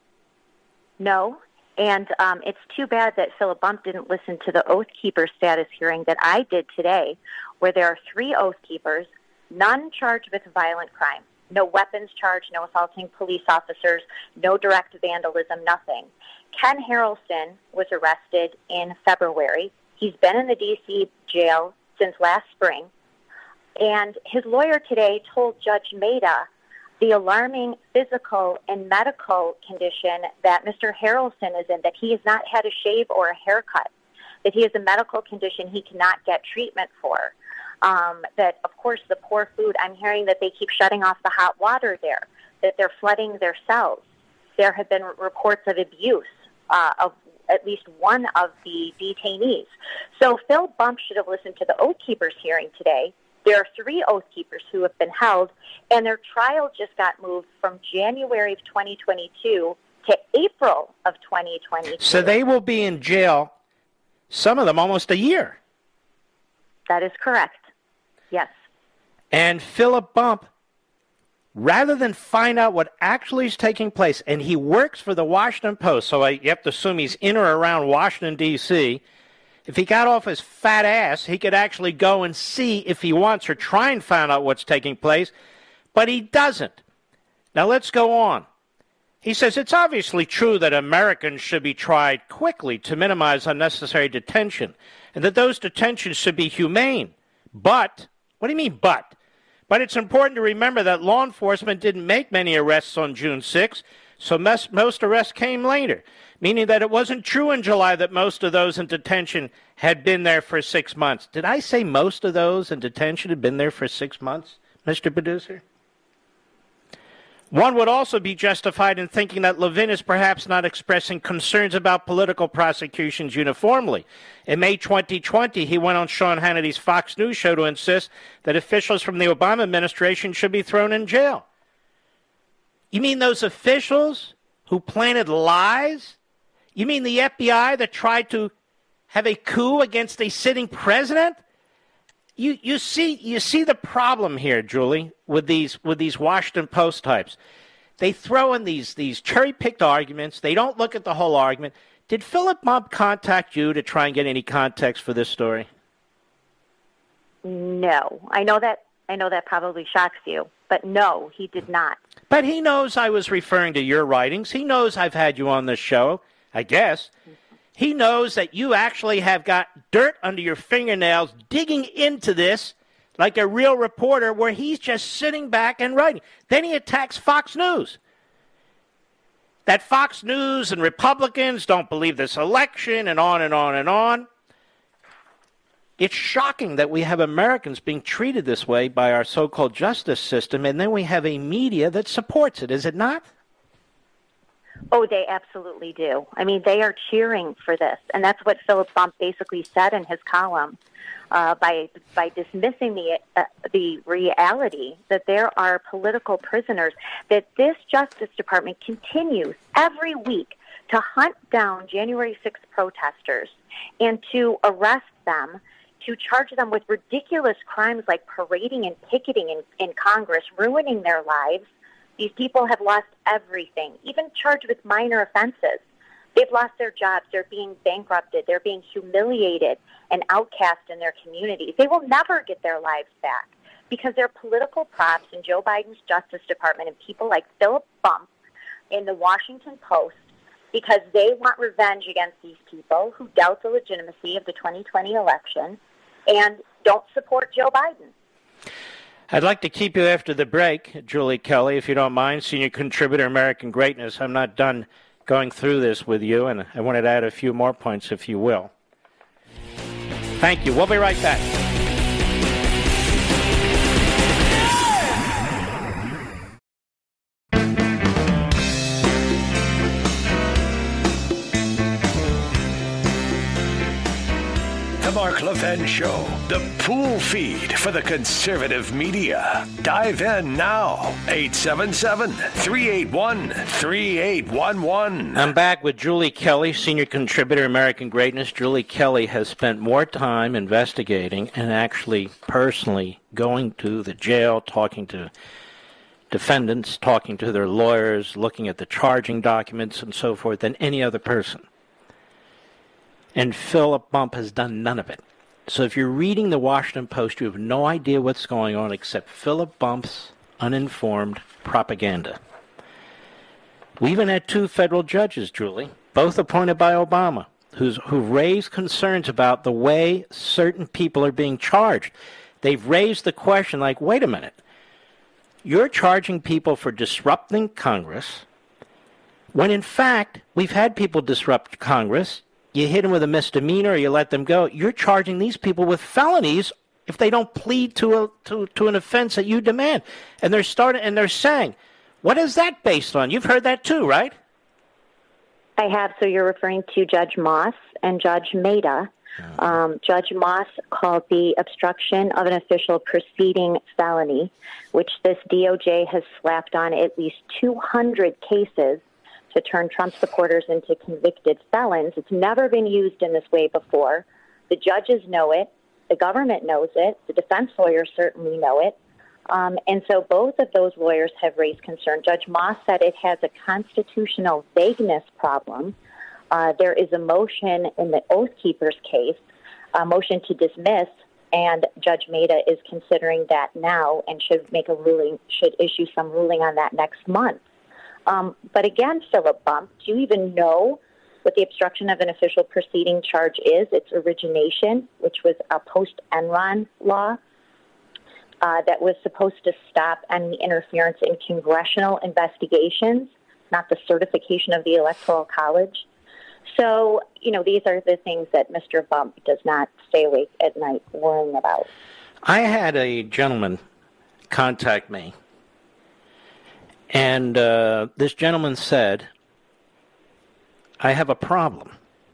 No. And it's too bad that Philip Bump didn't listen to the Oath Keeper status hearing that I did today, where there are 3 Oath Keepers, none charged with violent crime. No weapons charge, no assaulting police officers, no direct vandalism, nothing. Ken Harrelson was arrested in February. He's been in the D.C. jail since last spring. And his lawyer today told Judge Maida the alarming physical and medical condition that Mr. Harrelson is in, that he has not had a shave or a haircut, that he has a medical condition he cannot get treatment for. That, of course, the poor food, I'm hearing that they keep shutting off the hot water there, that they're flooding their cells. There have been reports of abuse of at least one of the detainees. So Phil Bump should have listened to the Oath Keepers hearing today. There are 3 Oath Keepers who have been held, and their trial just got moved from January of 2022 to April of 2022. So they will be in jail, some of them almost a year. That is correct. Yes. And Philip Bump, rather than find out what actually is taking place, and he works for the Washington Post, so you have to assume he's in or around Washington, D.C., if he got off his fat ass, he could actually go and see if he wants or try and find out what's taking place, but he doesn't. Now let's go on. He says it's obviously true that Americans should be tried quickly to minimize unnecessary detention, and that those detentions should be humane. But, what do you mean but? But it's important to remember that law enforcement didn't make many arrests on June 6th, so most arrests came later, meaning that it wasn't true in July that most of those in detention had been there for 6 months. Did I say most of those in detention had been there for 6 months, Mr. Producer? One would also be justified in thinking that Levin is perhaps not expressing concerns about political prosecutions uniformly. In May 2020, he went on Sean Hannity's Fox News show to insist that officials from the Obama administration should be thrown in jail. You mean those officials who planted lies? You mean the FBI that tried to have a coup against a sitting president? You see the problem here, Julie, with these Washington Post types. They throw in these cherry-picked arguments. They don't look at the whole argument. Did Philip Bump contact you to try and get any context for this story? No. I know that probably shocks you, but no, he did not. But he knows I was referring to your writings. He knows I've had you on this show, I guess. He knows that you actually have got dirt under your fingernails digging into this like a real reporter, where he's just sitting back and writing. Then he attacks Fox News. That Fox News and Republicans don't believe this election, and on and on and on. It's shocking that we have Americans being treated this way by our so-called justice system, and then we have a media that supports it, is it not? Oh, they absolutely do. I mean, they are cheering for this. And that's what Philip Bump basically said in his column by dismissing the reality that there are political prisoners, that this Justice Department continues every week to hunt down January 6th protesters and to arrest them, to charge them with ridiculous crimes like parading and picketing in Congress, ruining their lives. These people have lost everything, even charged with minor offenses. They've lost their jobs. They're being bankrupted. They're being humiliated and outcast in their communities. They will never get their lives back because they're political props in Joe Biden's Justice Department and people like Philip Bump in the Washington Post, because they want revenge against these people who doubt the legitimacy of the 2020 election and don't support Joe Biden. I'd like to keep you after the break, Julie Kelly, if you don't mind, senior contributor, American Greatness. I'm not done going through this with you, and I wanted to add a few more points, if you will. Thank you. We'll be right back. Mark Levin Show, the pool feed for the conservative media. Dive in now. 877-381-3811. I'm back with Julie Kelly, senior contributor, American Greatness. Julie Kelly has spent more time investigating and actually personally going to the jail, talking to defendants, talking to their lawyers, looking at the charging documents and so forth than any other person. And Philip Bump has done none of it. So if you're reading the Washington Post, you have no idea what's going on except Philip Bump's uninformed propaganda. We even had 2 federal judges, Julie, both appointed by Obama, who raised concerns about the way certain people are being charged. They've raised the question like, wait a minute, you're charging people for disrupting Congress when in fact we've had people disrupt Congress. You hit them with a misdemeanor or you let them go. You're charging these people with felonies if they don't plead to an offense that you demand. And they're saying, what is that based on? You've heard that too, right? I have. So you're referring to Judge Moss and Judge Maida. Judge Moss called the obstruction of an official proceeding felony, which this DOJ has slapped on at least 200 cases to turn Trump supporters into convicted felons. It's never been used in this way before. The judges know it. The government knows it. The defense lawyers certainly know it. And so both of those lawyers have raised concern. Judge Moss said it has a constitutional vagueness problem. There is a motion in the Oath Keepers case, a motion to dismiss, and Judge Maida is considering that now and should issue some ruling on that next month. But again, Philip Bump, do you even know what the obstruction of an official proceeding charge is? Its origination, which was a post-Enron law that was supposed to stop any interference in congressional investigations, not the certification of the Electoral College. So, these are the things that Mr. Bump does not stay awake at night worrying about. I had a gentleman contact me. And this gentleman said, I have a problem.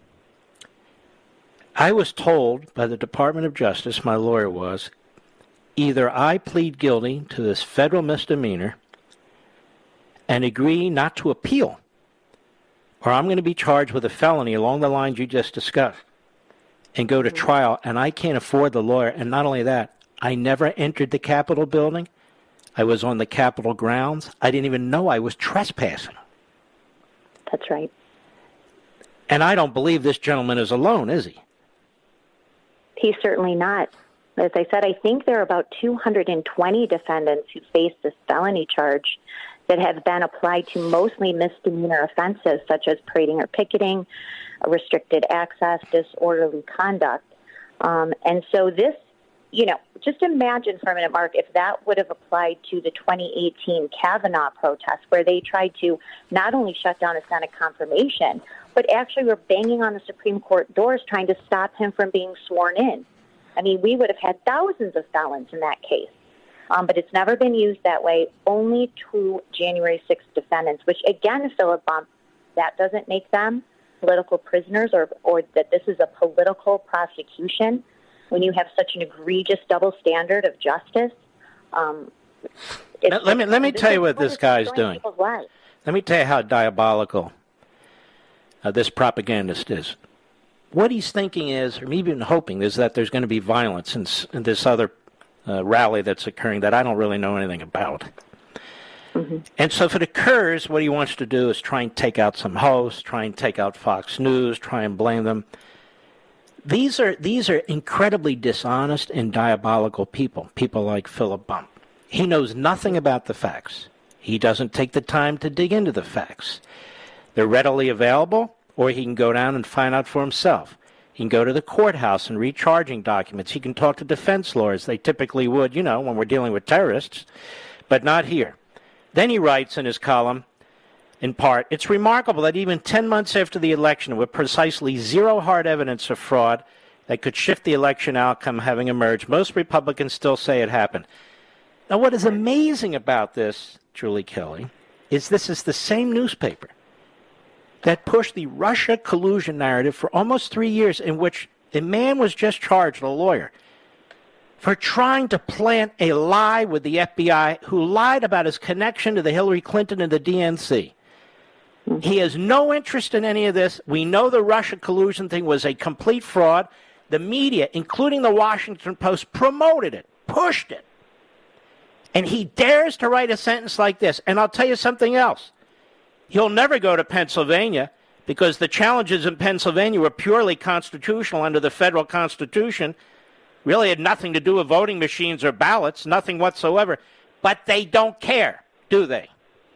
I was told by the Department of Justice, my lawyer was, either I plead guilty to this federal misdemeanor and agree not to appeal, or I'm going to be charged with a felony along the lines you just discussed and go to trial, and I can't afford the lawyer. And not only that, I never entered the Capitol building. I was on the Capitol grounds. I didn't even know I was trespassing. That's right. And I don't believe this gentleman is alone, is he? He's certainly not. As I said, I think there are about 220 defendants who face this felony charge that have been applied to mostly misdemeanor offenses such as parading or picketing, restricted access, disorderly conduct. And so this, just imagine for a minute, Mark, if that would have applied to the 2018 Kavanaugh protest, where they tried to not only shut down a Senate confirmation, but actually were banging on the Supreme Court doors trying to stop him from being sworn in. I mean, we would have had thousands of felons in that case. But it's never been used that way. Only 2 January 6th defendants, which again, Philip Bump, that doesn't make them political prisoners or that this is a political prosecution when you have such an egregious double standard of justice. Let me tell you what this guy's doing. Let me tell you how diabolical this propagandist is. What he's thinking is, or maybe even hoping, is that there's going to be violence in this other rally that's occurring that I don't really know anything about. Mm-hmm. And so if it occurs, what he wants to do is try and take out some hosts, try and take out Fox News, try and blame them. These are incredibly dishonest and diabolical people like Philip Bump. He knows nothing about the facts. He doesn't take the time to dig into the facts. They're readily available, or he can go down and find out for himself. He can go to the courthouse and read charging documents. He can talk to defense lawyers. They typically would, when we're dealing with terrorists, but not here. Then he writes in his column, in part, it's remarkable that even 10 months after the election, with precisely zero hard evidence of fraud that could shift the election outcome having emerged, most Republicans still say it happened. Now, what is amazing about this, Julie Kelly, is this is the same newspaper that pushed the Russia collusion narrative for almost 3 years, in which a man was just charged, a lawyer, for trying to plant a lie with the FBI, who lied about his connection to the Hillary Clinton and the DNC. He has no interest in any of this. We know the Russia collusion thing was a complete fraud. The media, including the Washington Post, promoted it, pushed it. And he dares to write a sentence like this. And I'll tell you something else. He'll never go to Pennsylvania because the challenges in Pennsylvania were purely constitutional under the federal Constitution. Really had nothing to do with voting machines or ballots, nothing whatsoever. But they don't care, do they?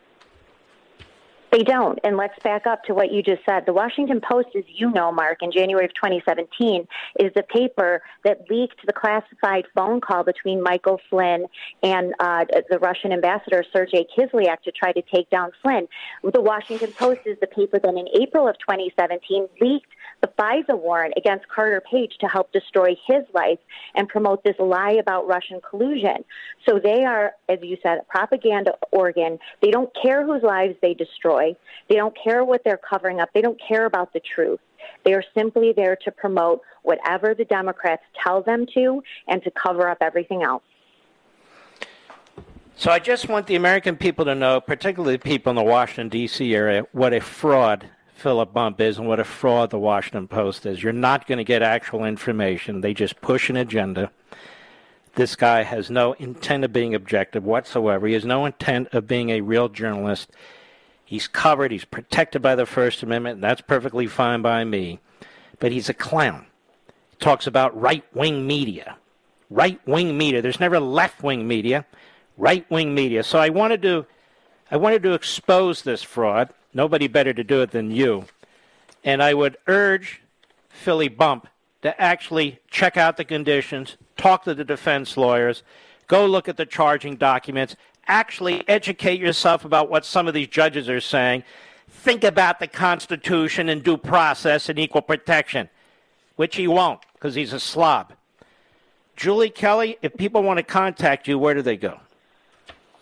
They don't. And let's back up to what you just said. The Washington Post, as you know, Mark, in January of 2017, is the paper that leaked the classified phone call between Michael Flynn and the Russian ambassador, Sergei Kislyak, to try to take down Flynn. The Washington Post is the paper that in April of 2017 leaked the FISA warrant against Carter Page to help destroy his life and promote this lie about Russian collusion. So they are, as you said, a propaganda organ. They don't care whose lives they destroy. They don't care what they're covering up. They don't care about the truth. They are simply there to promote whatever the Democrats tell them to and to cover up everything else. So I just want the American people to know, particularly the people in the Washington, D.C. area, what a fraud Philip Bump is and what a fraud the Washington Post is. You're not going to get actual information. They just push an agenda. This guy has no intent of being objective whatsoever. He has no intent of being a real journalist. He's covered. He's protected by the First Amendment, and that's perfectly fine by me. But he's a clown. He talks about right-wing media. Right-wing media. There's never left-wing media. Right-wing media. So I wanted to expose this fraud. Nobody better to do it than you. And I would urge Philly Bump to actually check out the conditions, talk to the defense lawyers, go look at the charging documents, actually educate yourself about what some of these judges are saying, think about the Constitution and due process and equal protection, which he won't because he's a slob. Julie Kelly, if people want to contact you, where do they go?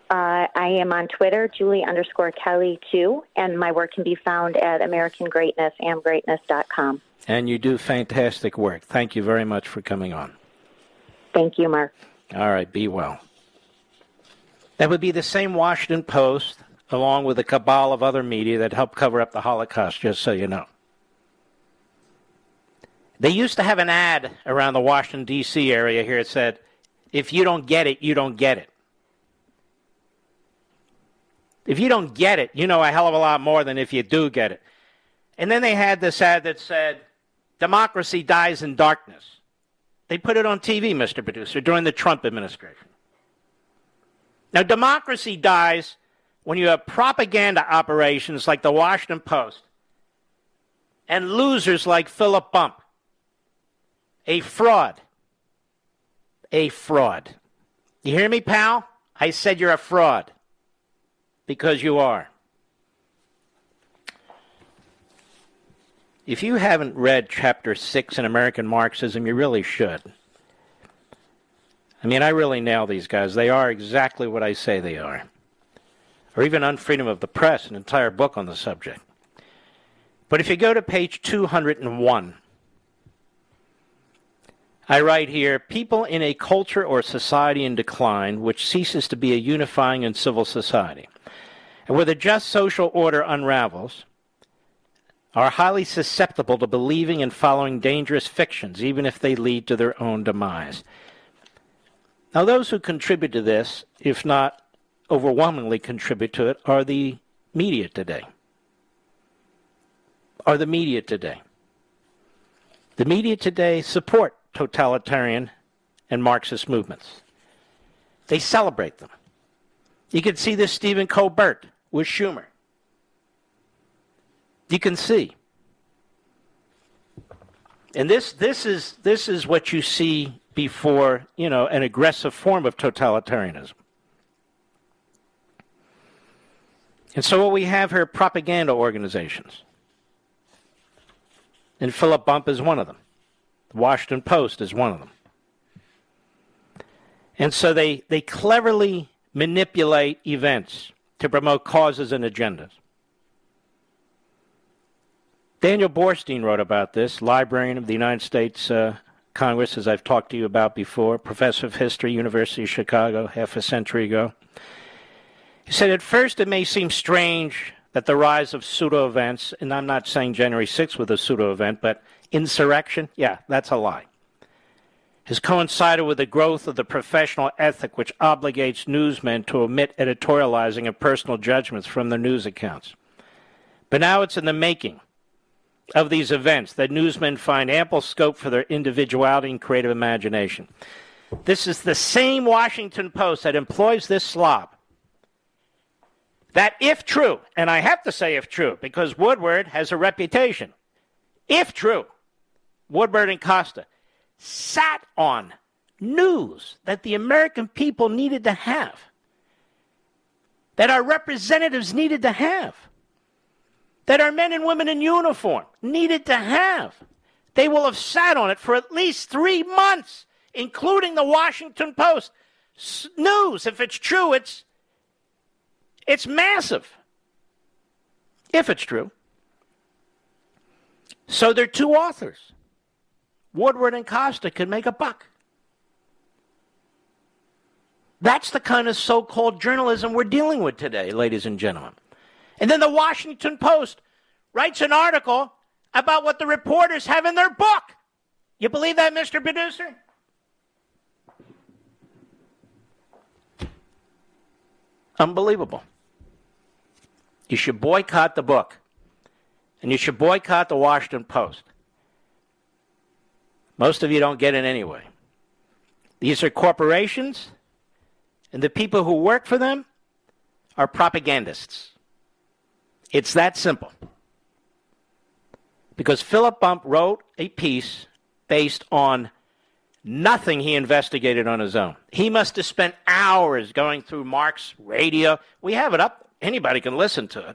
I am on Twitter, Julie_Kelly2, and my work can be found at AmericanGreatnessAmGreatness.com. And you do fantastic work. Thank you very much for coming on. Thank you, Mark. All right, be well. That would be the same Washington Post, along with a cabal of other media that helped cover up the Holocaust, just so you know. They used to have an ad around the Washington, D.C. area here that said, if you don't get it, you don't get it. If you don't get it, you know a hell of a lot more than if you do get it. And then they had this ad that said, democracy dies in darkness. They put it on TV, Mr. Producer, during the Trump administration. Now, democracy dies when you have propaganda operations like the Washington Post and losers like Philip Bump. A fraud. A fraud. You hear me, pal? I said you're a fraud. Because you are. If you haven't read Chapter 6 in American Marxism, you really should. I mean, I really nail these guys. They are exactly what I say they are. Or even Unfreedom of the Press, an entire book on the subject. But if you go to page 201, I write here, people in a culture or society in decline which ceases to be a unifying and civil society, and where the just social order unravels, are highly susceptible to believing and following dangerous fictions, even if they lead to their own demise. Now, those who contribute to this, if not overwhelmingly contribute to it, are the media today. The media today support totalitarian and Marxist movements. They celebrate them. You can see this Stephen Colbert with Schumer. You can see. And this is what you see before, an aggressive form of totalitarianism. And so what we have here are propaganda organizations. And Philip Bump is one of them. The Washington Post is one of them. And so they cleverly manipulate events to promote causes and agendas. Daniel Borstein wrote about this, librarian of the United States Congress, as I've talked to you about before, professor of history, University of Chicago, half a century ago. He said, at first it may seem strange that the rise of pseudo-events, and I'm not saying January 6th was a pseudo-event, but insurrection, yeah, that's a lie, has coincided with the growth of the professional ethic which obligates newsmen to omit editorializing of personal judgments from their news accounts. But now it's in the making of these events that newsmen find ample scope for their individuality and creative imagination. This is the same Washington Post that employs this slob. That if true, and I have to say if true, because Woodward has a reputation, if true, Woodward and Costa sat on news that the American people needed to have, that our representatives needed to have, that our men and women in uniform needed to have. They will have sat on it for at least 3 months, including the Washington Post news. If it's true, it's massive. If it's true. So there are two authors. Woodward and Costa could make a buck. That's the kind of so-called journalism we're dealing with today, ladies and gentlemen. And then the Washington Post writes an article about what the reporters have in their book. You believe that, Mr. Producer? Unbelievable. You should boycott the book. And you should boycott the Washington Post. Most of you don't get it anyway. These are corporations, and the people who work for them are propagandists. It's that simple. Because Philip Bump wrote a piece based on nothing he investigated on his own. He must have spent hours going through Mark's radio. We have it up. Anybody can listen to it.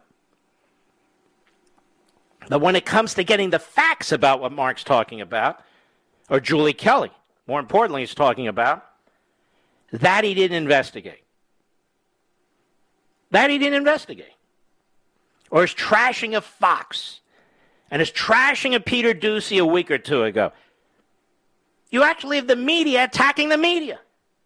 But when it comes to getting the facts about what Mark's talking about, or Julie Kelly, more importantly, is talking about, that he didn't investigate. That he didn't investigate. Or his trashing of Fox and his trashing of Peter Doocy a week or two ago. You actually have the media attacking the media.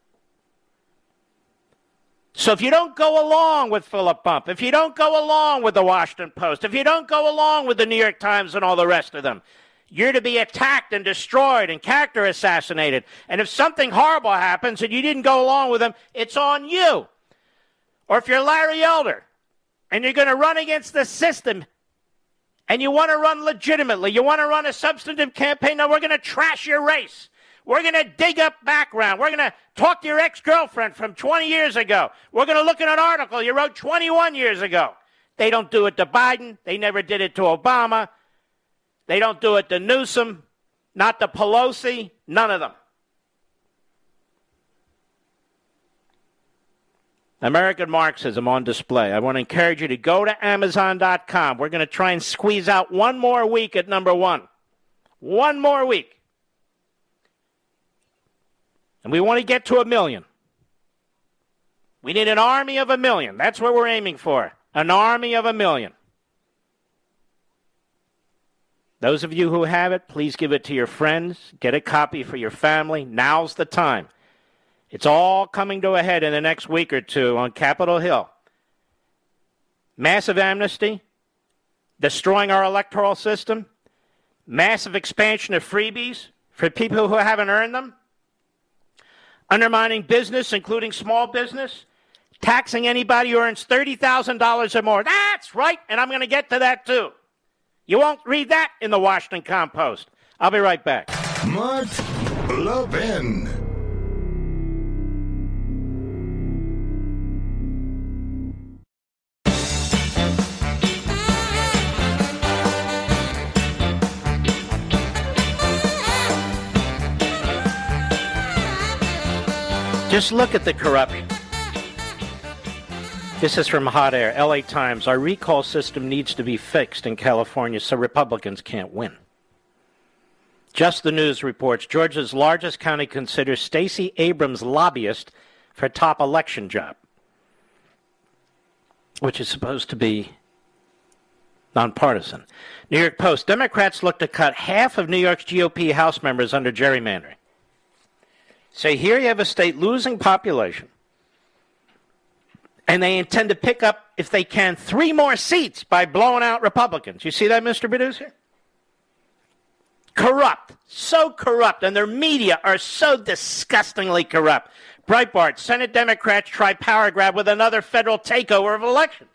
So if you don't go along with Philip Bump, if you don't go along with the Washington Post, if you don't go along with the New York Times and all the rest of them, you're to be attacked and destroyed and character assassinated. And if something horrible happens and you didn't go along with them, it's on you. Or if you're Larry Elder and you're going to run against the system and you want to run legitimately, you want to run a substantive campaign, now we're going to trash your race. We're going to dig up background. We're going to talk to your ex-girlfriend from 20 years ago. We're going to look at an article you wrote 21 years ago. They don't do it to Biden. They never did it to Obama. They don't do it to Newsom, not to Pelosi, none of them. American Marxism on display. I want to encourage you to go to Amazon.com. We're going to try and squeeze out one more week at number one. One more week. And we want to get to 1 million. We need an army of 1 million. That's what we're aiming for. An army of 1 million. Those of you who have it, please give it to your friends. Get a copy for your family. Now's the time. It's all coming to a head in the next week or two on Capitol Hill. Massive amnesty, destroying our electoral system, massive expansion of freebies for people who haven't earned them, undermining business, including small business, taxing anybody who earns $30,000 or more. That's right, and I'm going to get to that too. You won't read that in the Washington Compost. I'll be right back. Mark Levin. Just look at the corruption. This is from Hot Air, LA Times. Our recall system needs to be fixed in California so Republicans can't win. Just the News reports Georgia's largest county considers Stacey Abrams lobbyist for top election job, which is supposed to be nonpartisan. New York Post, Democrats look to cut half of New York's GOP House members under gerrymandering. So here you have a state losing population, and they intend to pick up, if they can, 3 more seats by blowing out Republicans. You see that, Mr. Producer? Corrupt. So corrupt. And their media are so disgustingly corrupt. Breitbart, Senate Democrats try power grab with another federal takeover of elections.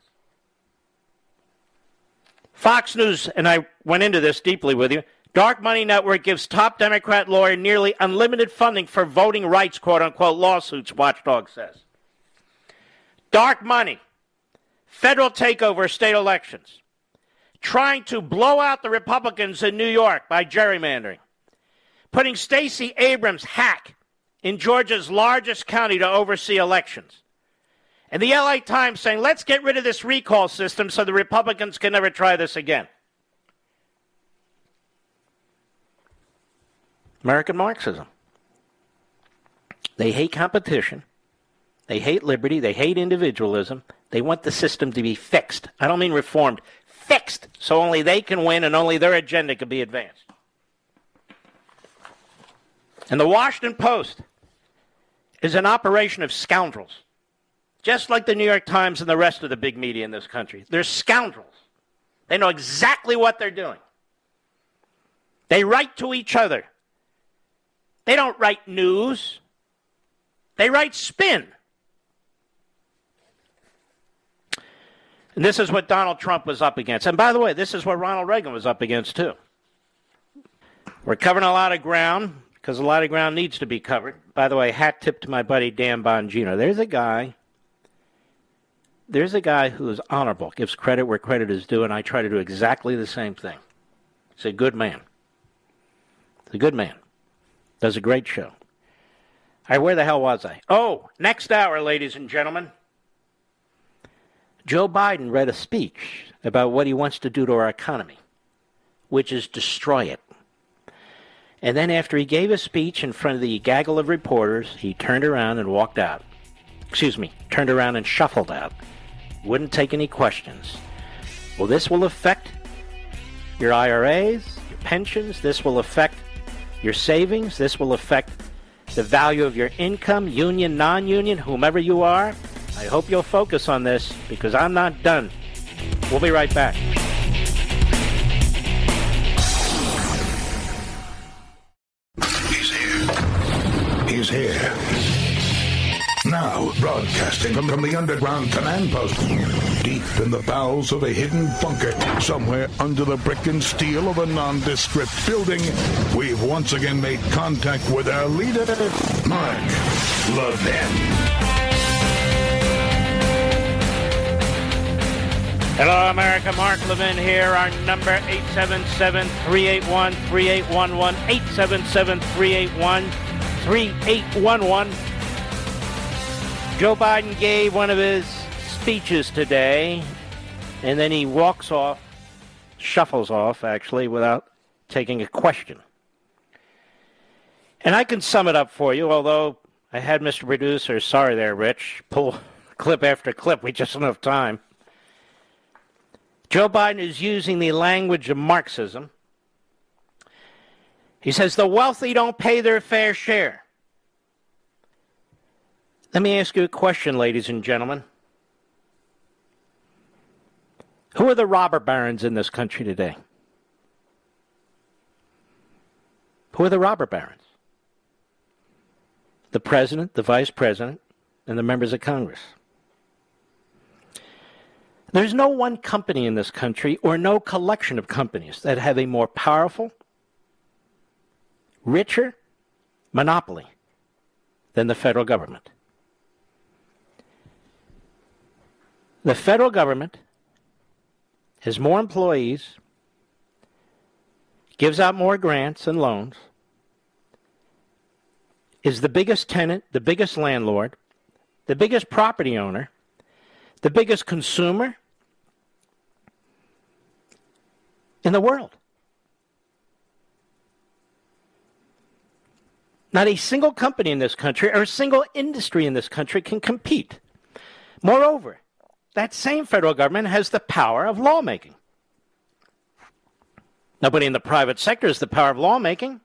Fox News, and I went into this deeply with you, Dark Money Network gives top Democrat lawyer nearly unlimited funding for voting rights, quote-unquote, lawsuits, Watchdog says. Dark money, federal takeover of state elections, trying to blow out the Republicans in New York by gerrymandering, putting Stacey Abrams, hack, in Georgia's largest county to oversee elections. And the LA Times saying, let's get rid of this recall system so the Republicans can never try this again. American Marxism. They hate competition. They hate liberty. They hate individualism. They want the system to be fixed. I don't mean reformed. Fixed, so only they can win and only their agenda can be advanced. And the Washington Post is an operation of scoundrels, just like the New York Times and the rest of the big media in this country. They're scoundrels. They know exactly what they're doing. They write to each other. They don't write news. They write spin. And this is what Donald Trump was up against. And by the way, this is what Ronald Reagan was up against, too. We're covering a lot of ground because a lot of ground needs to be covered. By the way, hat tip to my buddy Dan Bongino. There's a guy who is honorable, gives credit where credit is due, and I try to do exactly the same thing. He's a good man. He's a good man. Does a great show. All right, where the hell was I? Oh, next hour, ladies and gentlemen. Joe Biden read a speech about what he wants to do to our economy, which is destroy it. And then after he gave a speech in front of the gaggle of reporters, he turned around and walked out. Turned around and shuffled out. wouldn't take any questions. Well, this will affect your IRAs, your pensions. This will affect your savings. This will affect the value of your income, union, non-union, whomever you are. I hope you'll focus on this because I'm not done. We'll be right back. He's here. Now, broadcasting from the underground command post, deep in the bowels of a hidden bunker, somewhere under the brick and steel of a nondescript building, we've once again made contact with our leader, Mark Levin. Hello, America. Mark Levin here. Our number, 877-381-3811, 877-381-3811. Joe Biden gave one of his speeches today, and then he walks off, shuffles off, actually, without taking a question. And I can sum it up for you, although I had Mr. Producer, sorry there, Rich, pull clip after clip. We just don't have time. Joe Biden is using the language of Marxism. He says the wealthy don't pay their fair share. Let me ask you a question, ladies and gentlemen. Who are the robber barons in this country today? Who are the robber barons? The president, the vice president, and the members of Congress. There's no one company in this country or no collection of companies that have a more powerful, richer monopoly than the federal government. The federal government has more employees, gives out more grants and loans, is the biggest tenant, the biggest landlord, the biggest property owner, the biggest consumer in the world. Not a single company in this country or a single industry in this country can compete. Moreover, that same federal government has the power of lawmaking. Nobody in the private sector has the power of lawmaking.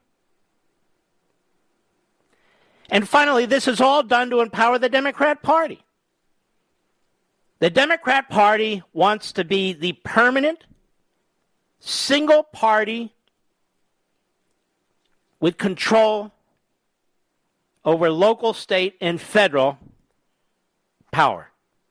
And finally, this is all done to empower the Democrat Party. The Democrat Party wants to be the permanent, single party with control over local, state, and federal power.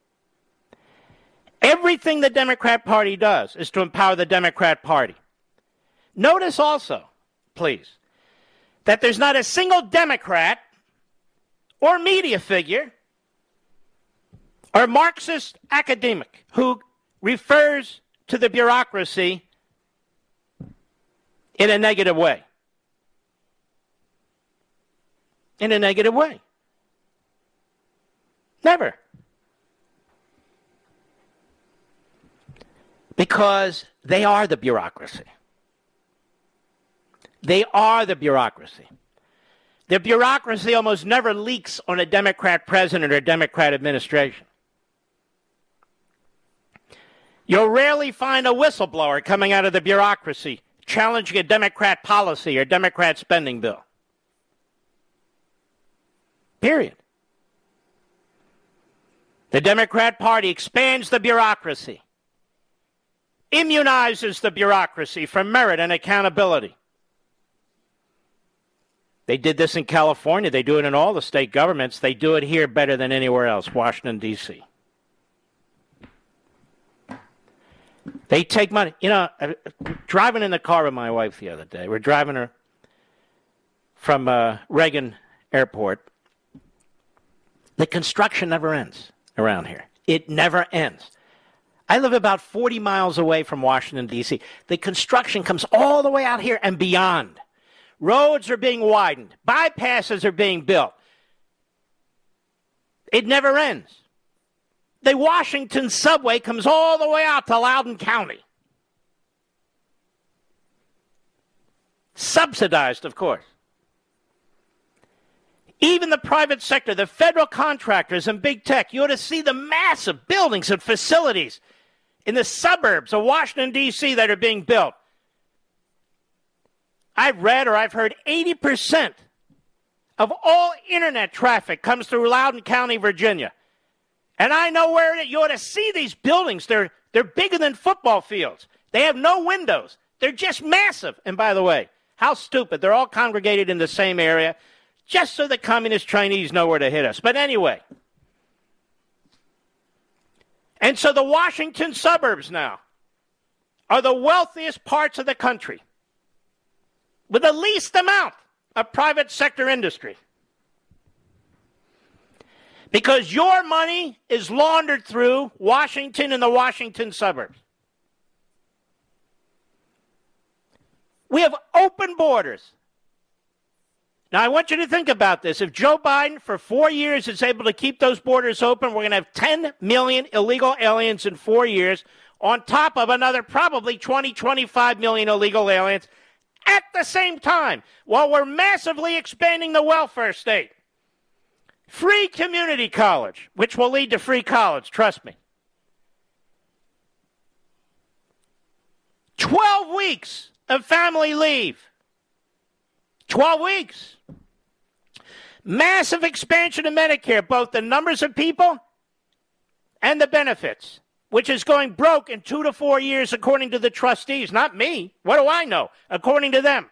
Everything the Democrat Party does is to empower the Democrat Party. Notice also, please, that there's not a single Democrat or media figure or Marxist academic who refers to the bureaucracy in a negative way. In a negative way. Never. Because they are the bureaucracy. They are the bureaucracy. The bureaucracy almost never leaks on a Democrat president or Democrat administration. You'll rarely find a whistleblower coming out of the bureaucracy challenging a Democrat policy or Democrat spending bill. Period. The Democrat Party expands the bureaucracy, immunizes the bureaucracy from merit and accountability. They did this in California. They do it in all the state governments. They do it here better than anywhere else, Washington, D.C. They take money. You know, driving in the car with my wife the other day. We're driving her from Reagan Airport. The construction never ends around here. It never ends. I live about 40 miles away from Washington, D.C. The construction comes all the way out here and beyond. Roads are being widened. Bypasses are being built. It never ends. The Washington subway comes all the way out to Loudoun County. Subsidized, of course. Even the private sector, the federal contractors and big tech, you ought to see the massive buildings and facilities in the suburbs of Washington, D.C. that are being built. I've read or I've heard 80% of all internet traffic comes through Loudoun County, Virginia. And I know where you ought to see these buildings. They're bigger than football fields. They have no windows. They're just massive. And by the way, how stupid. They're all congregated in the same area just so the communist Chinese know where to hit us. But anyway. And so the Washington suburbs now are the wealthiest parts of the country with the least amount of private sector industry. Because your money is laundered through Washington and the Washington suburbs. We have open borders. Now, I want you to think about this. If Joe Biden, for 4 years, is able to keep those borders open, we're going to have 10 million illegal aliens in 4 years, on top of another probably 20, 25 million illegal aliens at the same time, while we're massively expanding the welfare state. Free community college, which will lead to free college, trust me. 12 weeks of family leave. 12 weeks. Massive expansion of Medicare, both the numbers of people and the benefits, which is going broke in 2 to 4 years according to the trustees. Not me. What do I know? According to them.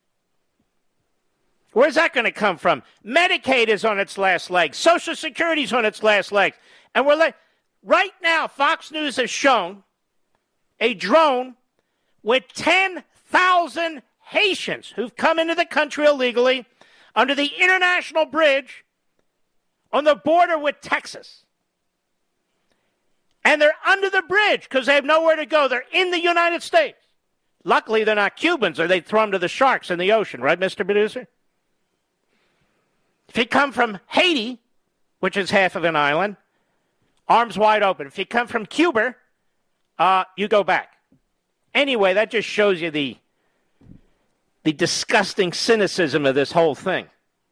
Where's that going to come from? Medicaid is on its last legs. Social Security is on its last legs. And right now, Fox News has shown a drone with 10,000 Haitians who've come into the country illegally under the international bridge on the border with Texas. And they're under the bridge because they have nowhere to go. They're in the United States. Luckily, they're not Cubans, or they'd throw them to the sharks in the ocean. Right, Mr. Producer? If you come from Haiti, which is half of an island, arms wide open. If you come from Cuba, you go back. Anyway, that just shows you the disgusting cynicism of this whole thing.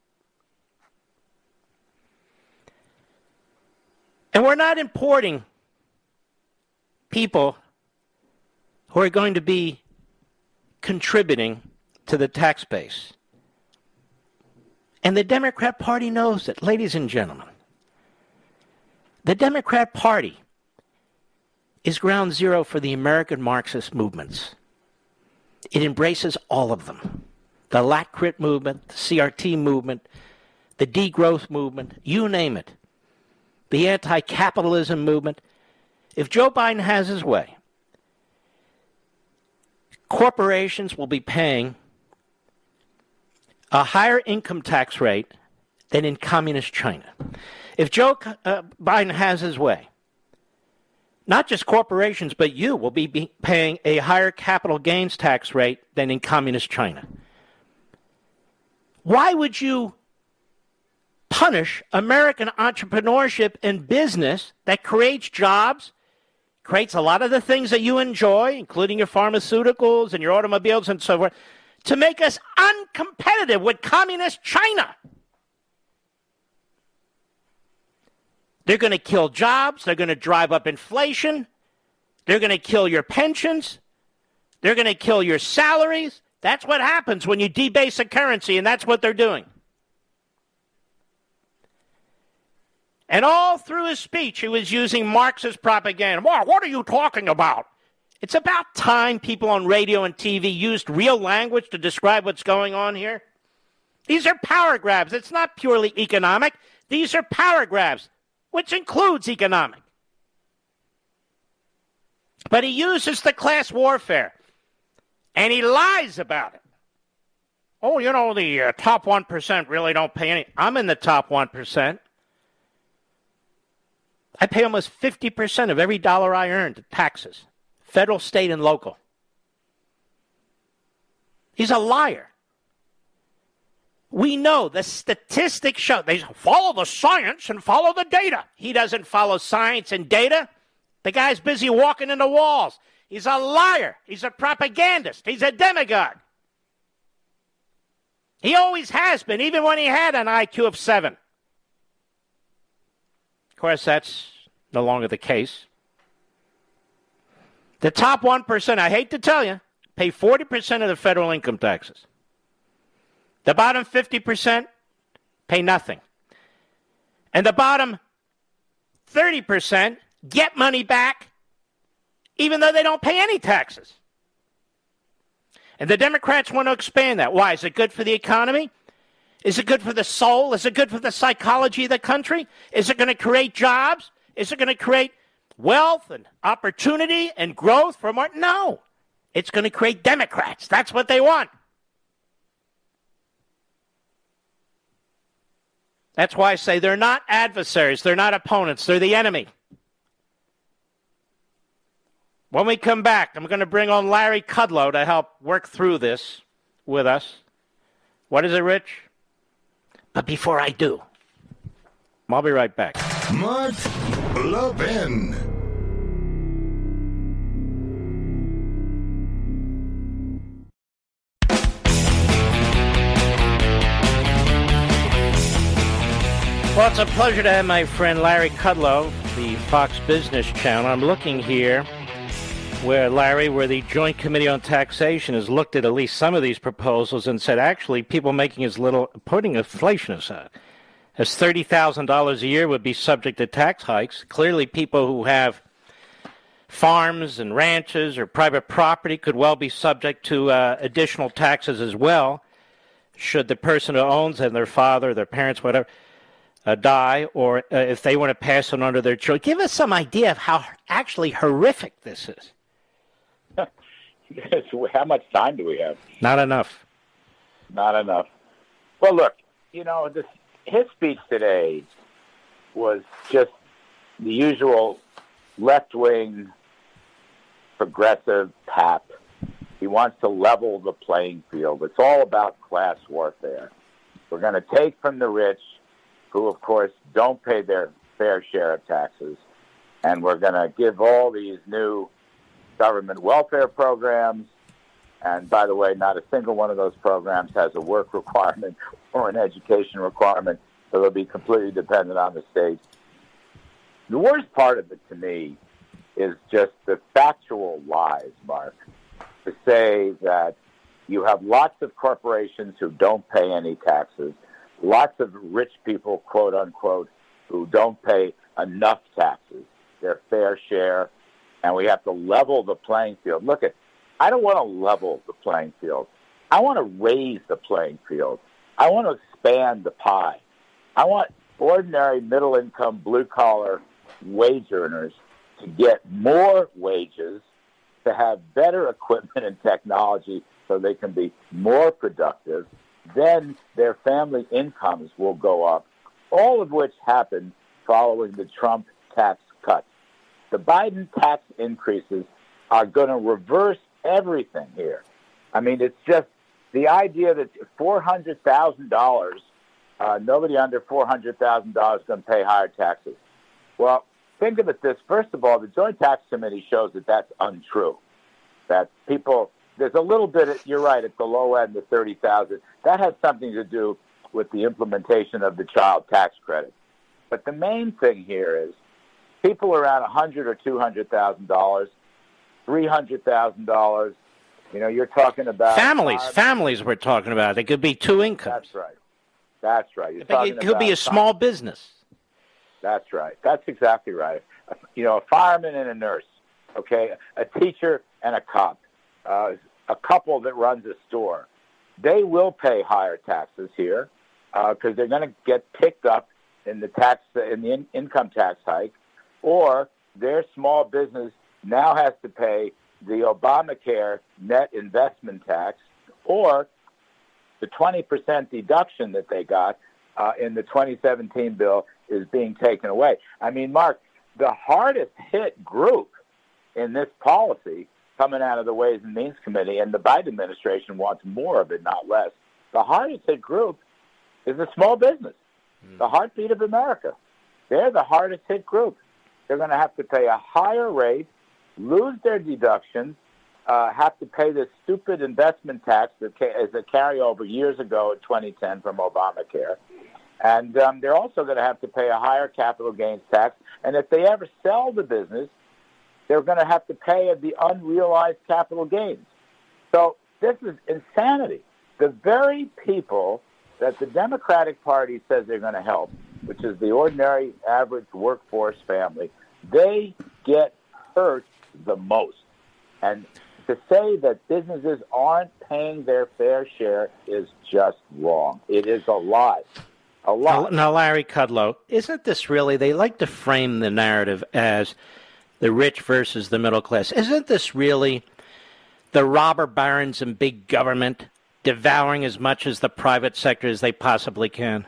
And we're not importing people who are going to be contributing to the tax base. And the Democrat Party knows it, ladies and gentlemen. The Democrat Party is ground zero for the American Marxist movements. It embraces all of them. The LACRIT movement, the CRT movement, the degrowth movement, you name it. The anti-capitalism movement. If Joe Biden has his way, corporations will be paying a higher income tax rate than in communist China. If Joe Biden has his way, not just corporations, but you will be paying a higher capital gains tax rate than in communist China. Why would you punish American entrepreneurship and business that creates jobs, creates a lot of the things that you enjoy, including your pharmaceuticals and your automobiles and so forth, to make us uncompetitive with communist China? They're going to kill jobs. They're going to drive up inflation. They're going to kill your pensions. They're going to kill your salaries. That's what happens when you debase a currency, and that's what they're doing. And all through his speech, he was using Marxist propaganda. Well, what are you talking about? It's about time people on radio and TV used real language to describe what's going on here. These are power grabs. It's not purely economic. These are power grabs, which includes economic. But he uses the class warfare, and he lies about it. Oh, you know, the top 1% really don't pay any. I'm in the top 1%. I pay almost 50% of every dollar I earn to taxes, federal, state, and local. He's a liar. We know the statistics show they follow the science and follow the data. He doesn't follow science and data. The guy's busy walking into walls. He's a liar. He's a propagandist. He's a demagogue. He always has been, even when he had an IQ of 7. Of course, that's no longer the case. The top 1%, I hate to tell you, pay 40% of the federal income taxes. The bottom 50% pay nothing. And the bottom 30% get money back even though they don't pay any taxes. And the Democrats want to expand that. Why? Is it good for the economy? Is it good for the soul? Is it good for the psychology of the country? Is it going to create jobs? Is it going to create wealth and opportunity and growth for more? No. It's going to create Democrats. That's what they want. That's why I say they're not adversaries. They're not opponents. They're the enemy. When we come back, I'm going to bring on Larry Kudlow to help work through this with us. What is it, Rich? But before I do, I'll be right back. Mark Levin. Well, it's a pleasure to have my friend Larry Kudlow, the Fox Business Channel. I'm looking here where the Joint Committee on Taxation has looked at least some of these proposals and said, actually, people making as little, putting inflation aside, as $30,000 a year would be subject to tax hikes. Clearly, people who have farms and ranches or private property could well be subject to additional taxes as well, should the person who owns and their father, their parents, whatever, die, or if they want to pass it on to their children. Give us some idea of how actually horrific this is. How much time do we have? Not enough. Not enough. Well, look, his speech today was just the usual left-wing progressive pap. He wants to level the playing field. It's all about class warfare. We're going to take from the rich, who, of course, don't pay their fair share of taxes, and we're going to give all these new government welfare programs. And by the way, not a single one of those programs has a work requirement or an education requirement, so they'll be completely dependent on the state. The worst part of it to me is just the factual lies, Mark, to say that you have lots of corporations who don't pay any taxes, lots of rich people, quote unquote, who don't pay enough taxes, their fair share, and we have to level the playing field. Look, I don't want to level the playing field. I want to raise the playing field. I want to expand the pie. I want ordinary middle-income, blue-collar wage earners to get more wages, to have better equipment and technology so they can be more productive. Then their family incomes will go up, all of which happened following the Trump tax cuts. The Biden tax increases are going to reverse everything here. I mean, it's just the idea that $400,000, nobody under $400,000 is going to pay higher taxes. Well, think of it this. First of all, the Joint Tax Committee shows that that's untrue, that people... There's a little bit, you're right, at the low end, the $30,000. That has something to do with the implementation of the child tax credit. But the main thing here is people around $100,000 or $200,000, $300,000, you're talking about... Families we're talking about. It could be two incomes. That's right. It could be a small business. That's right. That's exactly right. A fireman and a nurse, okay? A teacher and a cop. A couple that runs a store, they will pay higher taxes here because they're going to get picked up in the income tax hike, or their small business now has to pay the Obamacare net investment tax, or the 20% deduction that they got in the 2017 bill is being taken away. I mean, Mark, the hardest hit group in this policy coming out of the Ways and Means Committee, and the Biden administration wants more of it, not less. The hardest hit group is the small business, the heartbeat of America. They're the hardest hit group. They're going to have to pay a higher rate, lose their deductions, have to pay this stupid investment tax that is a carryover years ago in 2010 from Obamacare. And they're also going to have to pay a higher capital gains tax. And if they ever sell the business, they're going to have to pay the unrealized capital gains. So this is insanity. The very people that the Democratic Party says they're going to help, which is the ordinary average workforce family, they get hurt the most. And to say that businesses aren't paying their fair share is just wrong. It is a lie. A lie. Now, Larry Kudlow, isn't this really, they like to frame the narrative as the rich versus the middle class. Isn't this really the robber barons and big government devouring as much as the private sector as they possibly can?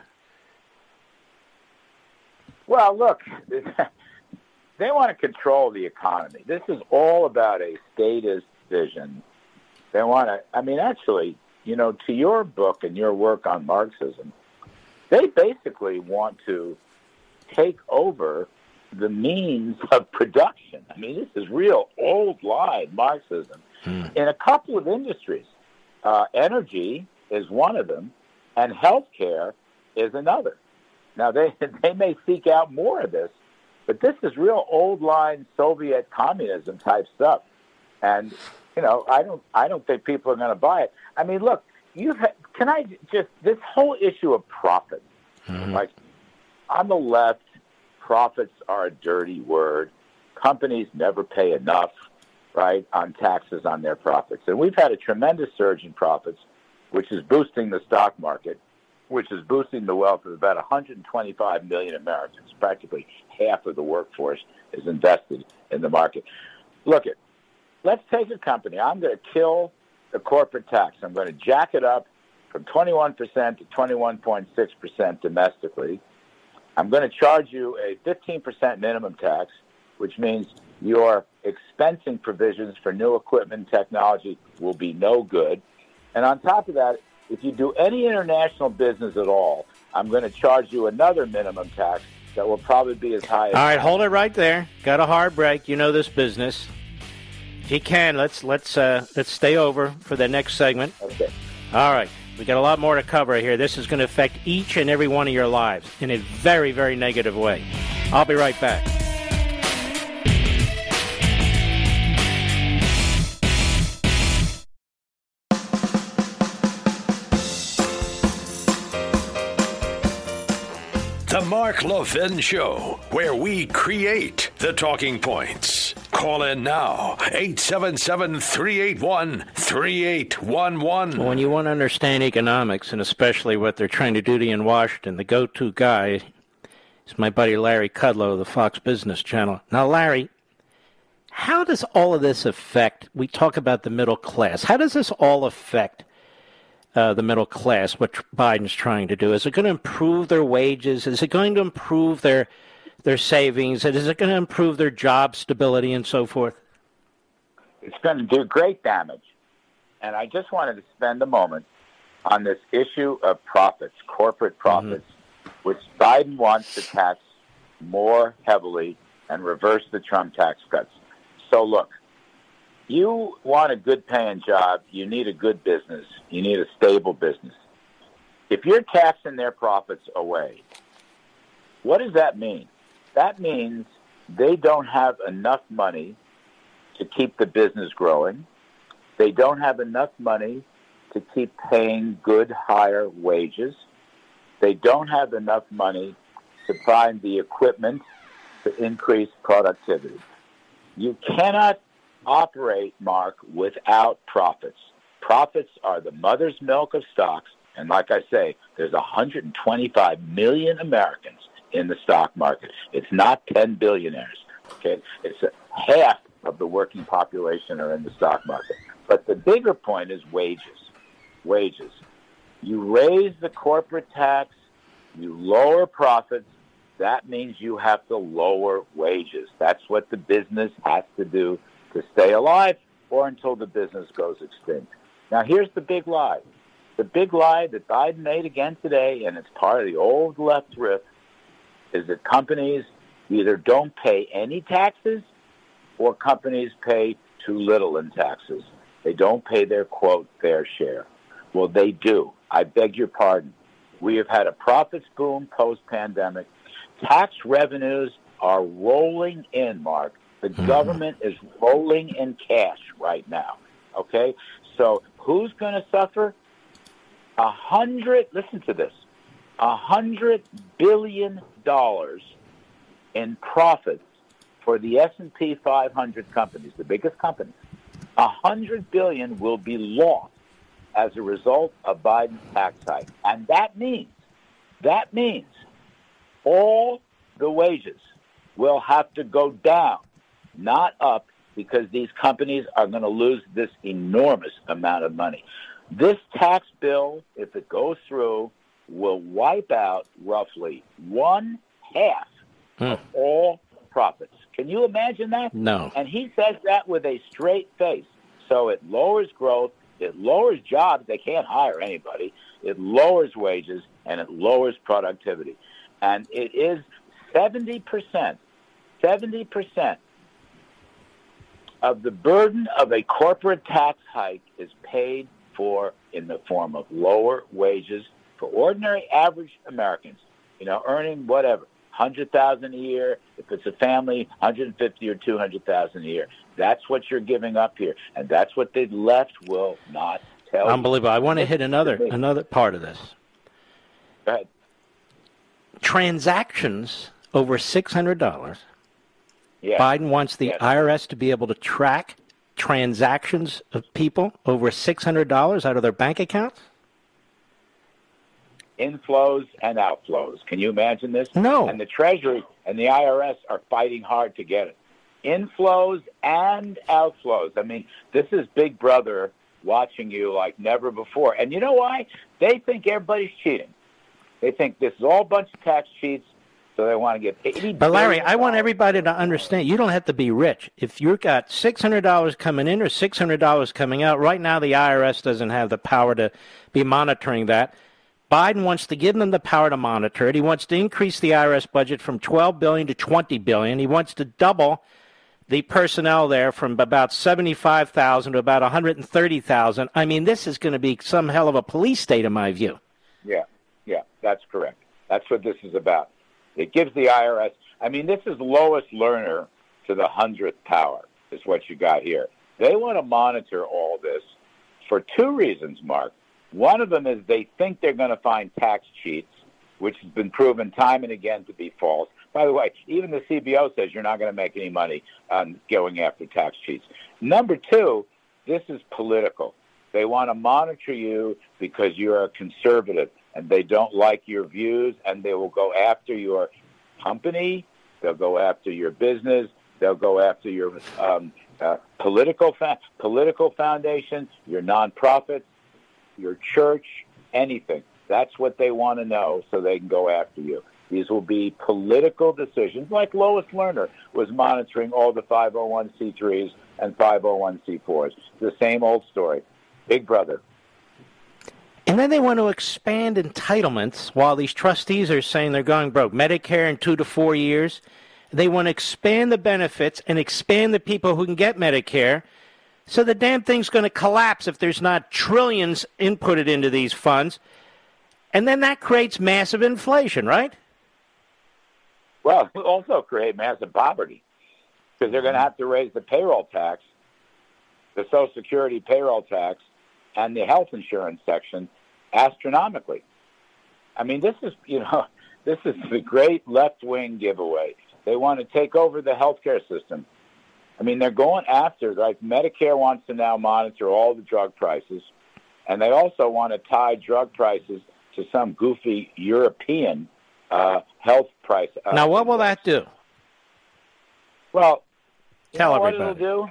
Well, look, they want to control the economy. This is all about a statist vision. They want to, actually, to your book and your work on Marxism, they basically want to take over the means of production. This is real old line Marxism. In a couple of industries. Energy is one of them, and healthcare is another. Now, they may seek out more of this, but this is real old-line Soviet communism type stuff. And, I don't think people are going to buy it. Look, this whole issue of profits, like on the left, profits are a dirty word. Companies never pay enough, right, on taxes on their profits. And we've had a tremendous surge in profits, which is boosting the stock market, which is boosting the wealth of about 125 million Americans. Practically half of the workforce is invested in the market. Look, let's take a company. I'm going to kill the corporate tax. I'm going to jack it up from 21% to 21.6% domestically. I'm going to charge you a 15% minimum tax, which means your expensing provisions for new equipment and technology will be no good. And on top of that, if you do any international business at all, I'm going to charge you another minimum tax that will probably be as high as... All right, hold it right there. Got a hard break. You know this business. If you can, let's stay over for the next segment. Okay. All right. We got a lot more to cover here. This is going to affect each and every one of your lives in a very, very negative way. I'll be right back. The Mark Levin Show, where we create the talking points. Call in now, 877-381-3811. When you want to understand economics, and especially what they're trying to do to you in Washington, the go-to guy is my buddy Larry Kudlow of the Fox Business Channel. Now, Larry, how does all of this affect, we talk about the middle class, how does this all affect the middle class, what Biden's trying to do? Is it going to improve their wages? Is it going to improve their savings? Is it going to improve their job stability and so forth? It's going to do great damage. And I just wanted to spend a moment on this issue of profits, corporate profits, which Biden wants to tax more heavily and reverse the Trump tax cuts. So look, you want a good-paying job, you need a good business, you need a stable business. If you're taxing their profits away, what does that mean? That means they don't have enough money to keep the business growing. They don't have enough money to keep paying good, higher wages. They don't have enough money to find the equipment to increase productivity. You cannot operate, Mark, without profits. Profits are the mother's milk of stocks, and like I say, there's 125 million Americans in the stock market. It's not 10 billionaires, okay? It's half of the working population are in the stock market. But the bigger point is wages. Wages. You raise the corporate tax, you lower profits, that means you have to lower wages. That's what the business has to do to stay alive or until the business goes extinct. Now, here's the big lie. The big lie that Biden made again today, and it's part of the old left riff, is that companies either don't pay any taxes or companies pay too little in taxes. They don't pay their, quote, fair share. Well, they do. I beg your pardon. We have had a profits boom post-pandemic. Tax revenues are rolling in, Mark. The government is rolling in cash right now, okay? So who's going to suffer? Listen to this, $100 billion in profits for the S&P 500 companies, the biggest companies. $100 billion will be lost as a result of Biden's tax hike. And that means all the wages will have to go down, not up, because these companies are going to lose this enormous amount of money. This tax bill, if it goes through, will wipe out roughly 1/2 of all profits. Can you imagine that? No. And he says that with a straight face. So it lowers growth, it lowers jobs. They can't hire anybody. It lowers wages, and it lowers productivity. And it is 70% of the burden of a corporate tax hike is paid for in the form of lower wages for ordinary average Americans, earning whatever, $100,000 a year. If it's a family, $150,000 or $200,000 a year. That's what you're giving up here, and that's what the left will not tell you. Unbelievable. I want to hit another part of this. Go ahead. Transactions over $600. Yeah. Biden wants the IRS to be able to track transactions of people over $600 out of their bank accounts? Inflows and outflows. Can you imagine this? No. And the Treasury and the IRS are fighting hard to get it. Inflows and outflows. I mean, this is Big Brother watching you like never before. And you know why? They think everybody's cheating. They think this is all a bunch of tax cheats, so they want to get $80 But Larry, billion. I want everybody to understand, you don't have to be rich. If you've got $600 coming in or $600 coming out, right now the IRS doesn't have the power to be monitoring that. Biden wants to give them the power to monitor it. He wants to increase the IRS budget from $12 billion to $20 billion. He wants to double the personnel there from about 75,000 to about 130,000. I mean, this is going to be some hell of a police state, in my view. Yeah, that's correct. That's what this is about. It gives the IRS, I mean, this is Lois Lerner to the 100th power, is what you got here. They want to monitor all this for two reasons, Mark. One of them is they think they're going to find tax cheats, which has been proven time and again to be false. By the way, even the CBO says you're not going to make any money on going after tax cheats. Number two, this is political. They want to monitor you because you're a conservative, and they don't like your views, and they will go after your company. They'll go after your business. They'll go after your political foundation, your nonprofits, your church, anything. That's what they want to know so they can go after you. These will be political decisions, like Lois Lerner was monitoring all the 501c3s and 501c4s. The same old story. Big Brother. And then they want to expand entitlements while these trustees are saying they're going broke. Medicare in 2 to 4 years. They want to expand the benefits and expand the people who can get Medicare. So the damn thing's going to collapse if there's not trillions inputted into these funds. And then that creates massive inflation, right? Well, it will also create massive poverty because they're going to have to raise the payroll tax, the Social Security payroll tax, and the health insurance section astronomically. I mean, this is the great left-wing giveaway. They want to take over the healthcare system. I mean, they're going after, like Medicare wants to now monitor all the drug prices, and they also want to tie drug prices to some goofy European health price. Now, what will that do? Well, tell everybody what it'll do?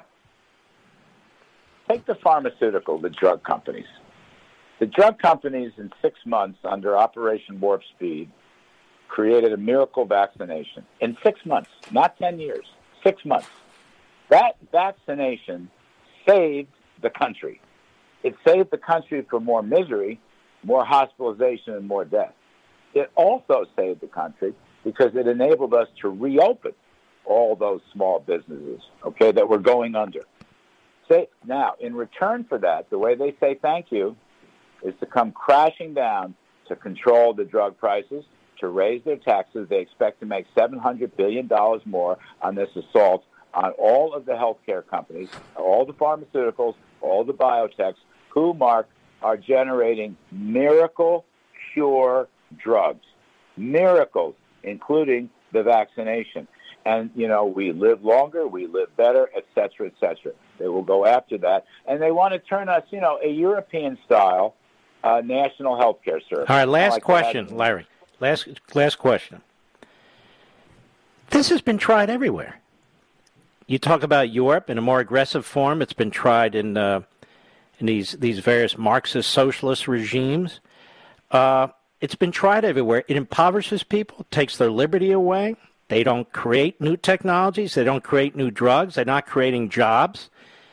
Take the the drug companies. The drug companies in 6 months under Operation Warp Speed created a miracle vaccination. In 6 months, not 10 years, 6 months. That vaccination saved the country. It saved the country from more misery, more hospitalization, and more death. It also saved the country because it enabled us to reopen all those small businesses, that were going under. Now, in return for that, the way they say thank you is to come crashing down to control the drug prices, to raise their taxes. They expect to make $700 billion more on this assault on all of the healthcare companies, all the pharmaceuticals, all the biotechs, who, Mark, are generating miracle cure drugs. Miracles, including the vaccination. And, we live longer, we live better, et cetera, et cetera. They will go after that. And they want to turn us, a European-style national health care service. All right, last question, Larry. Last question. This has been tried everywhere. You talk about Europe in a more aggressive form. It's been tried in these various Marxist socialist regimes. It's been tried everywhere. It impoverishes people, takes their liberty away. They don't create new technologies. They don't create new drugs. They're not creating jobs.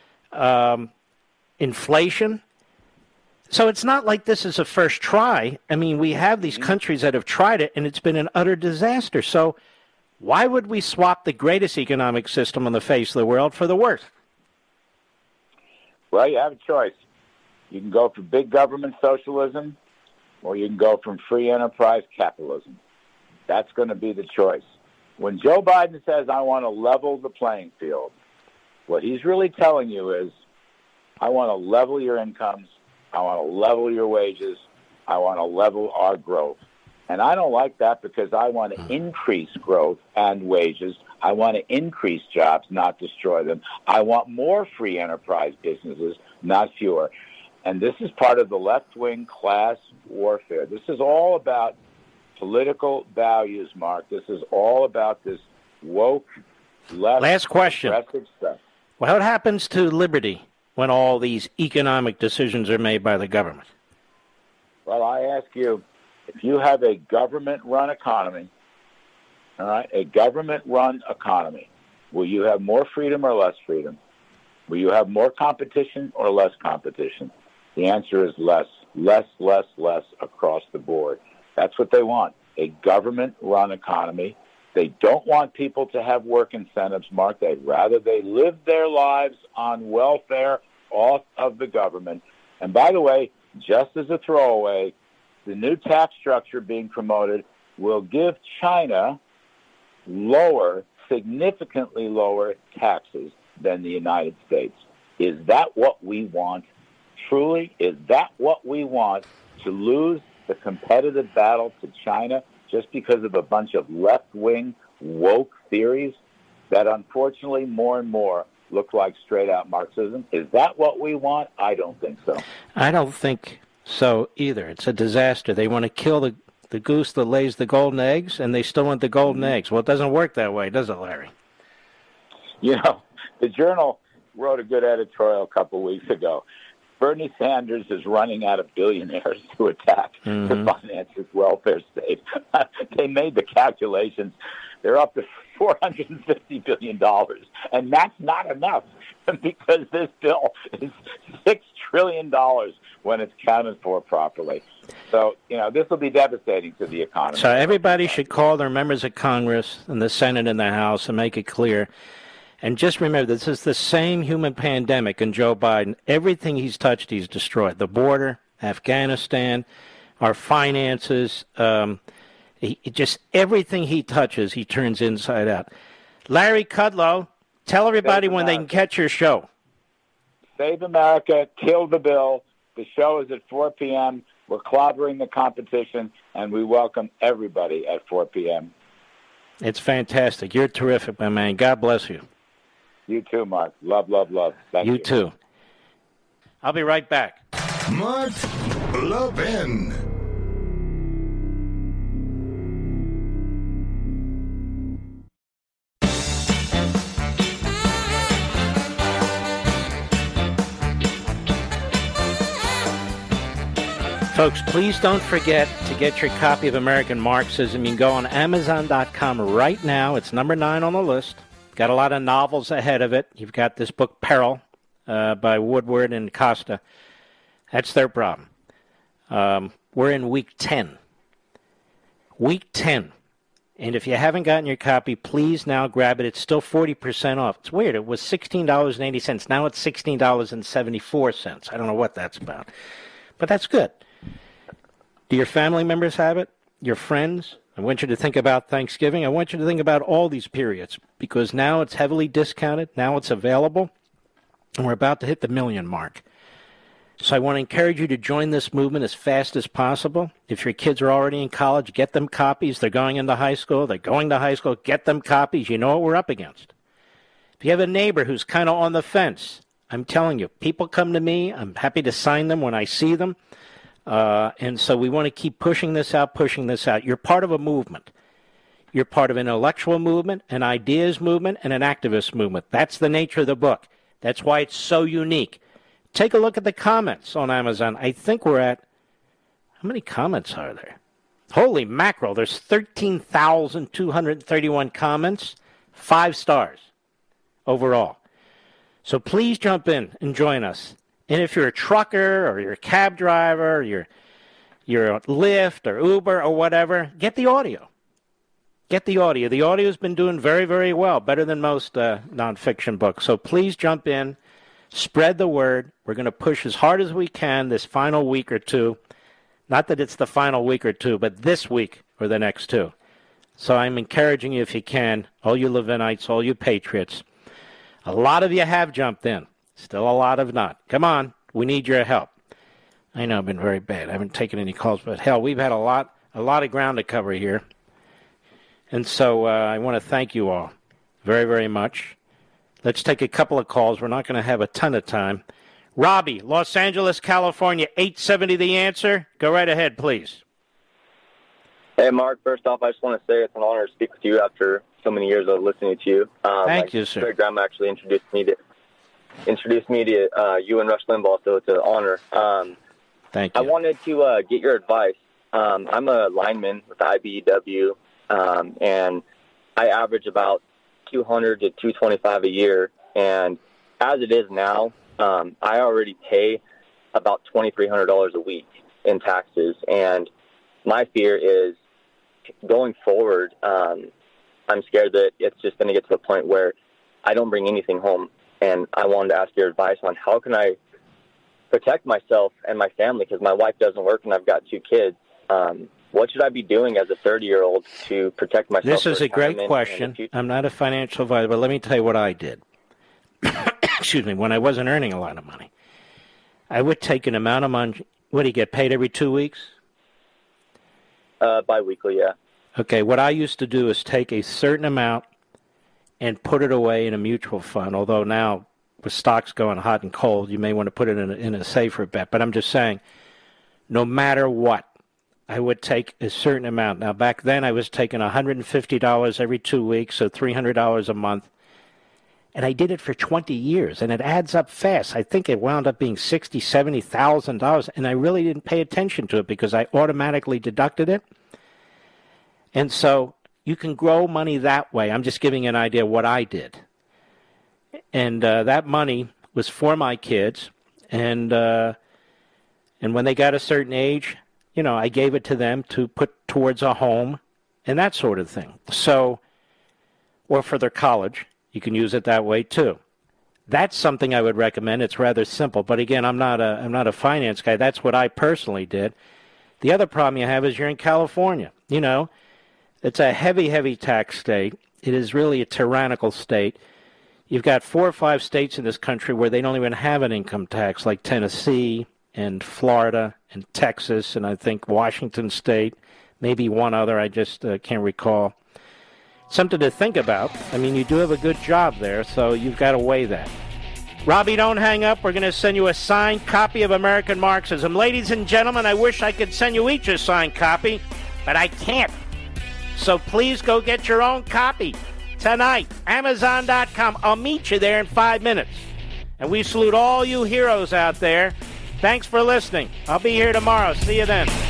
Inflation. So it's not like this is a first try. I mean, we have these countries that have tried it, and it's been an utter disaster. So why would we swap the greatest economic system on the face of the world for the worst? Well, you have a choice. You can go for big government socialism, or you can go from free enterprise capitalism. That's going to be the choice. When Joe Biden says, I want to level the playing field, what he's really telling you is, I want to level your incomes, I want to level your wages, I want to level our growth. And I don't like that because I want to increase growth and wages. I want to increase jobs, not destroy them. I want more free enterprise businesses, not fewer. And this is part of the left-wing class warfare. This is all about political values, Mark. This is all about this woke, last question. Progressive stuff. What happens to liberty when all these economic decisions are made by the government? Well, I ask you, if you have a government-run economy, all right, a government-run economy, will you have more freedom or less freedom? Will you have more competition or less competition? The answer is less across the board. That's what they want, a government-run economy. They don't want people to have work incentives, Mark. They'd rather they live their lives on welfare off of the government. And by the way, just as a throwaway, the new tax structure being promoted will give China significantly lower taxes than the United States. Is that what we want? Truly, is that what we want, to lose the competitive battle to China just because of a bunch of left-wing woke theories that unfortunately more and more look like straight-out Marxism? Is that what we want? I don't think so. I don't think so either. It's a disaster. They want to kill the goose that lays the golden eggs, and they still want the golden eggs. Well, it doesn't work that way, does it, Larry? The Journal wrote a good editorial a couple weeks ago. Bernie Sanders is running out of billionaires to attack to finance his welfare state. They made the calculations. They're up to $450 billion, and that's not enough because this bill is $6 trillion when it's counted for properly. So, this will be devastating to the economy. So everybody should call their members of Congress and the Senate and the House and make it clear. And just remember, this is the same human pandemic in Joe Biden. Everything he's touched, he's destroyed. The Afghanistan, our finances, just everything he touches, he turns inside out. Larry Kudlow, tell everybody when they can catch your show. Save America, kill the bill. The show is at 4 p.m. We're clobbering the competition, and we welcome everybody at 4 p.m. It's fantastic. You're terrific, my man. God bless you. You too, Mark. Love, love, love. Thank you. You too. I'll be right back. Mark Levin. Folks, please don't forget to get your copy of American Marxism. You can go on Amazon.com right now. It's number 9 on the list. Got a lot of novels ahead of it. You've got this book, Peril, by Woodward and Costa. That's their problem. We're in week 10. Week 10 And if you haven't gotten your copy, please now grab it. It's still 40% off. It's weird. It was $16.80. Now it's $16.74. I don't know what that's about. But that's good. Do your family members have it? Your friends? I want you to think about Thanksgiving. I want you to think about all these periods because now it's heavily discounted. Now it's available. And we're about to hit the million mark. So I want to encourage you to join this movement as fast as possible. If your kids are already in college, get them copies. They're going into high school. They're going to high school. Get them copies. You know what we're up against. If you have a neighbor who's kind of on the fence, I'm telling you, people come to me. I'm happy to sign them when I see them. And so we want to keep pushing this out. You're part of a movement. You're part of an intellectual movement, an ideas movement, and an activist movement. That's the nature of the book. That's why it's so unique. Take a look at the comments on Amazon. I think we're at, how many comments are there? Holy mackerel, there's 13,231 comments, 5 stars overall. So please jump in and join us. And if you're a trucker or you're a cab driver, or you're a Lyft or Uber or whatever, get the audio. Get the audio. The audio's been doing very, very well, better than most nonfiction books. So please jump in. Spread the word. We're going to push as hard as we can this final week or two. Not that it's the final week or two, but this week or the next 2. So I'm encouraging you, if you can, all you Levinites, all you patriots. A lot of you have jumped in. Still a lot have not. Come on. We need your help. I know I've been very bad. I haven't taken any calls, but hell, we've had a lot of ground to cover here. And so I want to thank you all very, very much. Let's take a couple of calls. We're not going to have a ton of time. Robbie, Los Angeles, California, 870 The Answer. Go right ahead, please. Hey, Mark. First off, I just want to say it's an honor to speak with you after so many years of listening to you. Thank you, sir. My grandma actually introduced me to you and Rush Limbaugh, so it's an honor. Thank you. I wanted to get your advice. I'm a lineman with IBEW, and I average about $200 to $225 a year, and as it is now, I already pay about $2,300 a week in taxes, and my fear is going forward, I'm scared that it's just going to get to the point where I don't bring anything home, and I wanted to ask your advice on how can I protect myself and my family, because my wife doesn't work and I've got 2 kids. What should I be doing as a 30-year-old to protect myself? This is a great question. I'm not a financial advisor, but let me tell you what I did. Excuse me, when I wasn't earning a lot of money. I would take an amount of money. What, do you get paid every 2 weeks? Bi-weekly, yeah. Okay, what I used to do is take a certain amount and put it away in a mutual fund, although now with stocks going hot and cold, you may want to put it in a safer bet. But I'm just saying, no matter what, I would take a certain amount. Now, back then, I was taking $150 every 2 weeks, so $300 a month. And I did it for 20 years, and it adds up fast. I think it wound up being $60,000, $70,000, and I really didn't pay attention to it because I automatically deducted it. And so you can grow money that way. I'm just giving you an idea of what I did. And that money was for my kids, and when they got a certain age, you know, I gave it to them to put towards a home and that sort of thing. So, or for their college, you can use it that way too. That's something I would recommend. It's rather simple, but again, I'm not a finance guy. That's what I personally did. The other problem you have is you're in California. You know, it's a heavy, heavy tax state. It is really a tyrannical state. You've got 4 or 5 states in this country where they don't even have an income tax, like Tennessee and Florida and Texas, and I think Washington State, maybe one other, I just can't recall. Something to think about. I mean, you do have a good job there, so you've got to weigh that. Robbie, don't hang up. We're going to send you a signed copy of American Marxism. Ladies and gentlemen, I wish I could send you each a signed copy, but I can't. So please go get your own copy tonight. Amazon.com. I'll meet you there in 5 minutes. And we salute all you heroes out there. Thanks for listening. I'll be here tomorrow. See you then.